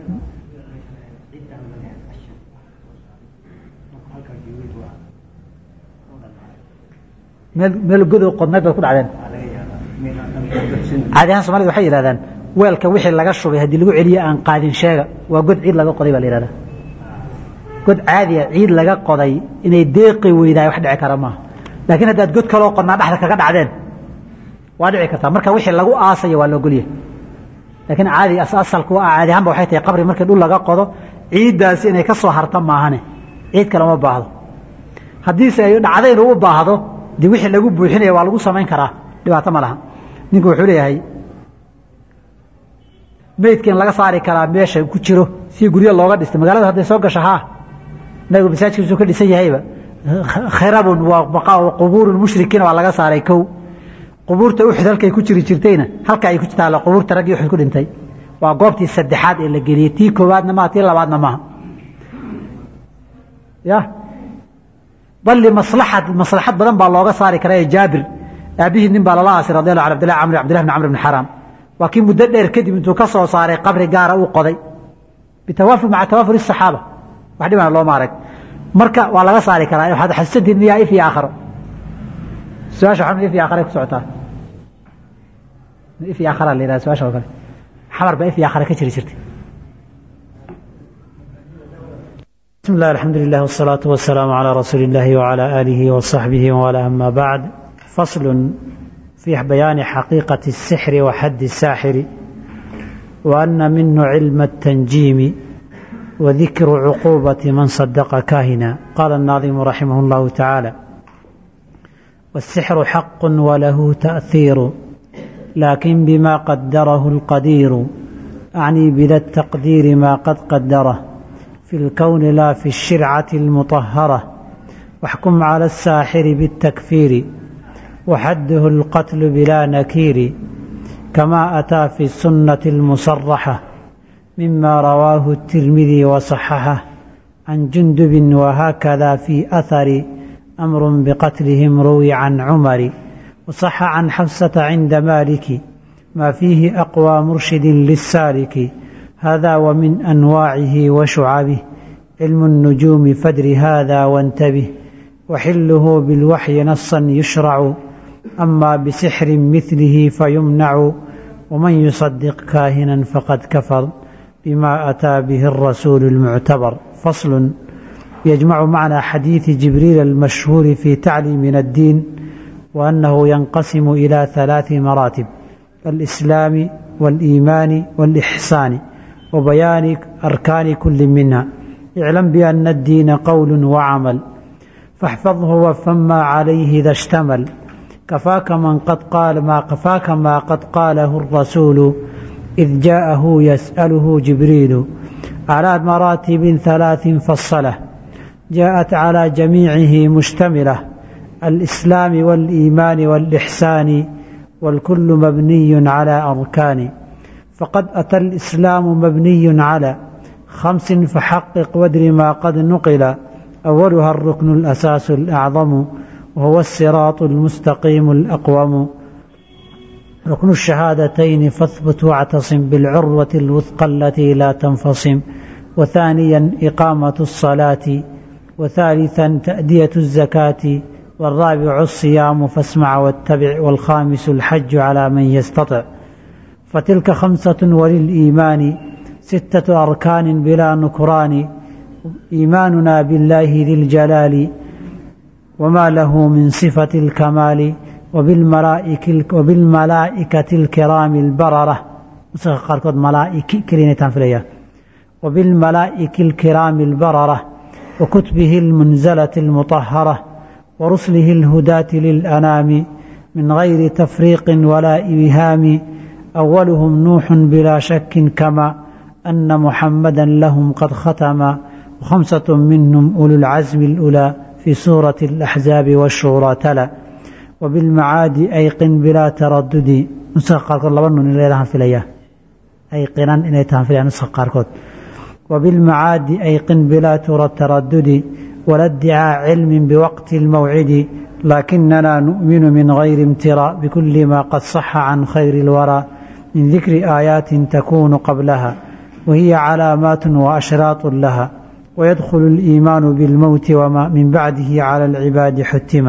meel godo qodnad ku dhacdeen caadiyan Soomaalidu waxay yiraahdaan weelka wixii laga shubay hadii lagu celiyo aan qaadin sheega waa god ciid laga qoday baa la yiraahdaa god caadi ah ciid laga qoday inay deeqi weydaay wax dhici kara ma laakiin hadaad god kale oo qodnaa dhaxda kaga dhacdeen waa dhici kartaa marka wixii lagu aasayo waa loo goliye laakiin caadi asalku caadi ahaan waxay tahay qabri markii dhul laga qodo ciidaas inay ka soo harta maahane ciid kale ma baahdo hadii ay dhacdeen u baahdo di wixii lagu buuxinay waa lagu sameyn karaa dhibaato ma laha ninku wuxuu leeyahay meedkan laga saari karaa meesha ku jiro si guriga looga dhistay magaalada haday soo gasho naga masaajidkiisu ka dhisan yahayba kharabun wa baqaa qubur mushrikiin waa laga saaray kow qubuurta u xidalkay ku jirtayna halka ay ku jirtaa la qubuurta rag iyo ku dhintay waa goobtii saddexaad ee la geliyay tii koowaadna ma tii labaadna ma ya bal maslaxad badan baa looga saari karaa Jaabir abihi nin baa la asir radiyallahu anhu Abdullah ibn Amr ibn Haram waa kii muddo dheer kadib intuu ka soo saaray qabri gaar ah uu qoday bitawafur ma'a tawafur as-sahaba wax dhibana loo maaray marka waa laga saari karaa waxa xasantiin niyaa fi aakhir su'aasha xun fi aakhir ku socotaa fi aakhir la yiraahdo su'aasha kale xamar baa fi aakhir ka jirtay بسم الله الحمد لله والصلاة والسلام على رسول الله وعلى آله وصحبه وعلى أما بعد فصل في بيان حقيقة السحر وحد الساحر وأن منه علم التنجيم وذكر عقوبة من صدق كاهنا قال الناظم رحمه الله تعالى والسحر حق وله تأثير لكن بما قدره القدير أعني بذا التقدير ما قد قدره في الكون لا في الشرعة المطهرة واحكم على الساحر بالتكفير وحده القتل بلا نكير كما أتى في السنة المصرحة مما رواه الترمذي وصححه عن جندب وهكذا في أثر أمر بقتلهم روي عن عمر وصح عن حفصة عند مالك ما فيه أقوى مرشد للسالك هذا ومن أنواعه وشعبه علم النجوم فادر هذا وانتبه وحله بالوحي نصا يشرع أما بسحر مثله فيمنع ومن يصدق كاهنا فقد كفر بما أتى به الرسول المعتبر. فصل يجمع معنى حديث جبريل المشهور في تعليمنا الدين وأنه ينقسم إلى 3 مراتب: الإسلام والإيمان والإحسان وبيان أركان كل منها. اعلم بأن الدين قول وعمل فاحفظه وافهم ما عليه إذا اشتمل كفاك ما قد قاله الرسول إذ جاءه يسأله جبريل على مراتب 3 فصله جاءت على جميعه مشتملة: الإسلام والإيمان والإحسان والكل مبني على أركان. فقد أتى الإسلام مبني على 5 فحقق وادر ما قد نقل أولها الركن الأساس الأعظم وهو الصراط المستقيم الأقوم ركن الشهادتين فاثبت واعتصم بالعروة الوثقى التي لا تنفصم وثانيا إقامة الصلاة وثالثا تأدية الزكاة والرابع الصيام فاسمع واتبع والخامس الحج على من يستطع. فتلك 5 وللإيمان 6 أركان بلا نكران إيماننا بالله ذي الجلال وما له من صفة الكمال وبالملائكة الكرام البررة وبالملائكة الكرام البررة وكتبه المنزلة المطهرة ورسله الهداة للأنام من غير تفريق ولا إبهام أولهم نوح بلا شك كما أن محمدا لهم قد ختم و5 منهم أولو العزم الأولى في سورة الأحزاب والشورى تلا وبالمعاد أيقن بلا تردد وبالمعاد أيقن بلا تردد ولا ادعاء علم بوقت الموعد لكننا نؤمن من غير امتراء بكل ما قد صح عن خير الورى من ذكر آيات تكون قبلها وهي علامات وأشراط لها ويدخل الإيمان بالموت وما من بعده على العباد حتم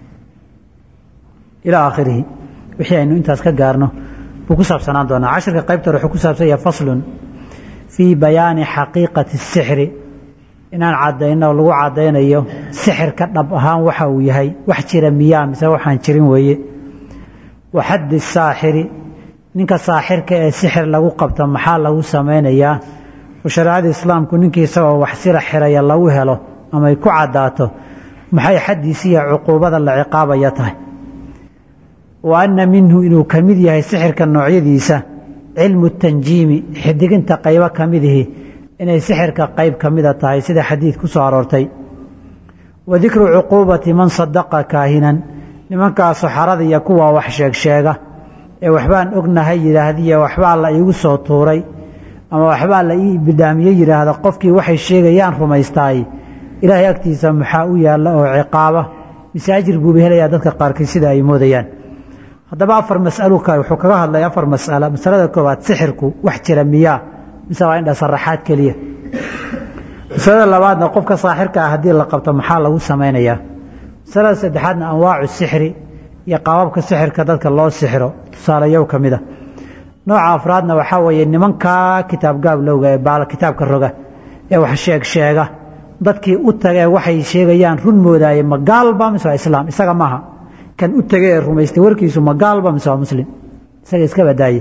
إلى آخره. wixii aynu intaas ka gaarno buu ku saabsanaan doonaa. casharka qaybta wuxuu ku saabsan yahay faslun fii bayaani xaqiiqati sixri, inaan cadayno lagu cadaynayo sixirka dhab ahaan waxa uu yahay, wax jira miyaa mise waxaan jirin weeye. wa xaddi saaxiri, ninka saaxirka ee sixir lagu qabto maxaa lagu samaynayaa. shariicada islaamku ninkii isagoo wax sira xiraya lagu helo ama ay ku cadaato maxay xaddiisa iyo cuquubada la ciqaabaya tahay. wa anna minhu inuu ka mid yahay sixirka noocyadiisa cilmu tanjiimi, xidiginta qaybo ka midihi inay sixirka qayb ka mida tahay sida xadiid ku soo aroortay. wa dikru cuquubati man sadaqa kaahinan, nimankaa saxarada iyo kuwa wax sheegsheega ee waxbaan ognahay yidhaahdiya waxbaa la iigu soo tuuray ama waxbaa la ii bidaamiyey yidhaahda qofkii waxay sheegayaan rumaystaay ilaahay agtiisa maxaa u yaalla oo ciqaaba mise ajir buuba helayaa dadka qaarkiid sida ay moodayaan. haddaba 4 mas'alo wuxuu kaga hadlaya 4 mas'alo. masalada koowaad sixirku wax jira miyaa mise waa indha saraxaad keliya. masalada labaadna qofka saaxirka ah haddii la qabto maxaa lagu samaynayaa. masalada saddexaadna anwaacu sixri iyo qaababka sixirka dadka loo sixiro tusaalayow ka mida. nooca afraadna waxaa weeye nimankaa kitaab gaablowga ee baala kitaabka roga ee wax sheega dadkii u tagee waxay sheegayaan run moodaaye ma gaalba mise waa islaam. isaga maaha kan u tagee ee rumaystay warkiisu ma gaalba mise waa muslim, isaga iska badaaye.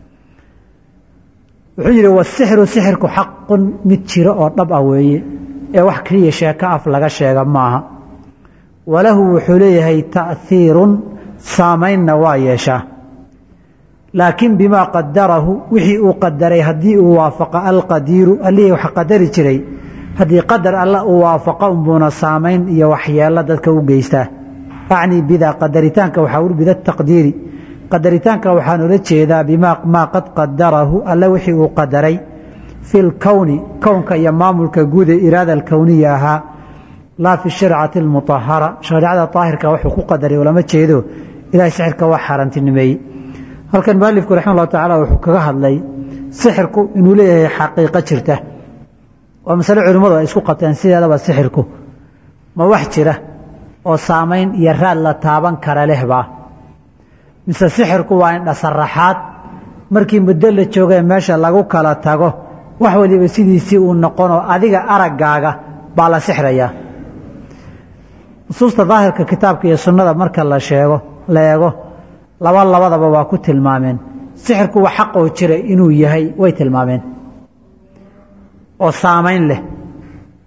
wuxuu yidhi wasixru sixirku xaqun mid jiro oo dhab ah weeye ee wax keliya sheeko af laga sheega maaha. walahu wuxuu leeyahay ta'hiirun, saamaynna waa yeeshaa. laakiin bimaa qadarahu wixii uu qadaray haddii uu waafaqa alqadiiru allihii wax qadari jiray haddii qadar alla uu waafaqo unbuuna saamayn iyo waxyeelo dadka u geystaa acnii bidaa qadaritaanka waxaa uri bida taqdiiri qadaritaanka waxaan ula jeedaa bimaa qad qadarahu alle wixii uu qadaray fi lkowni kownka iyo maamulka guud ee iraada alkowniya ahaa laa fi shircati almutahara shareecada daahirka wuxuu ku qadaray ulama jeedo ilahay sixirka waa xaaraantinimeeyey halkan mualifku raxima allahu tacaala wuxuu kaga hadlay sixirku inuu leeyahay xaqiiqo jirta waa masale culimmadu ay isku qabteen sideedaba sixirku ma wax jira oo saamayn iyo raad la taaban kara lehbaa mise sixirku waa indhasaraxaad markii muddo la joogay meesha lagu kala tago wax waliba sidiisii uu noqonoo adiga araggaaga baa la sixrayaa nusuusta daahirka kitaabka iyo sunnada marka la eego labadaba waa ku tilmaameen sixirku waa xaq oo jira inuu yahay way tilmaameen oo saamayn leh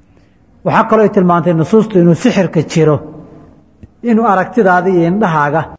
waxaa kaloo tilmaantay nusuustu inuu sixirka jiro inuu aragtidaada iyo indhahaaga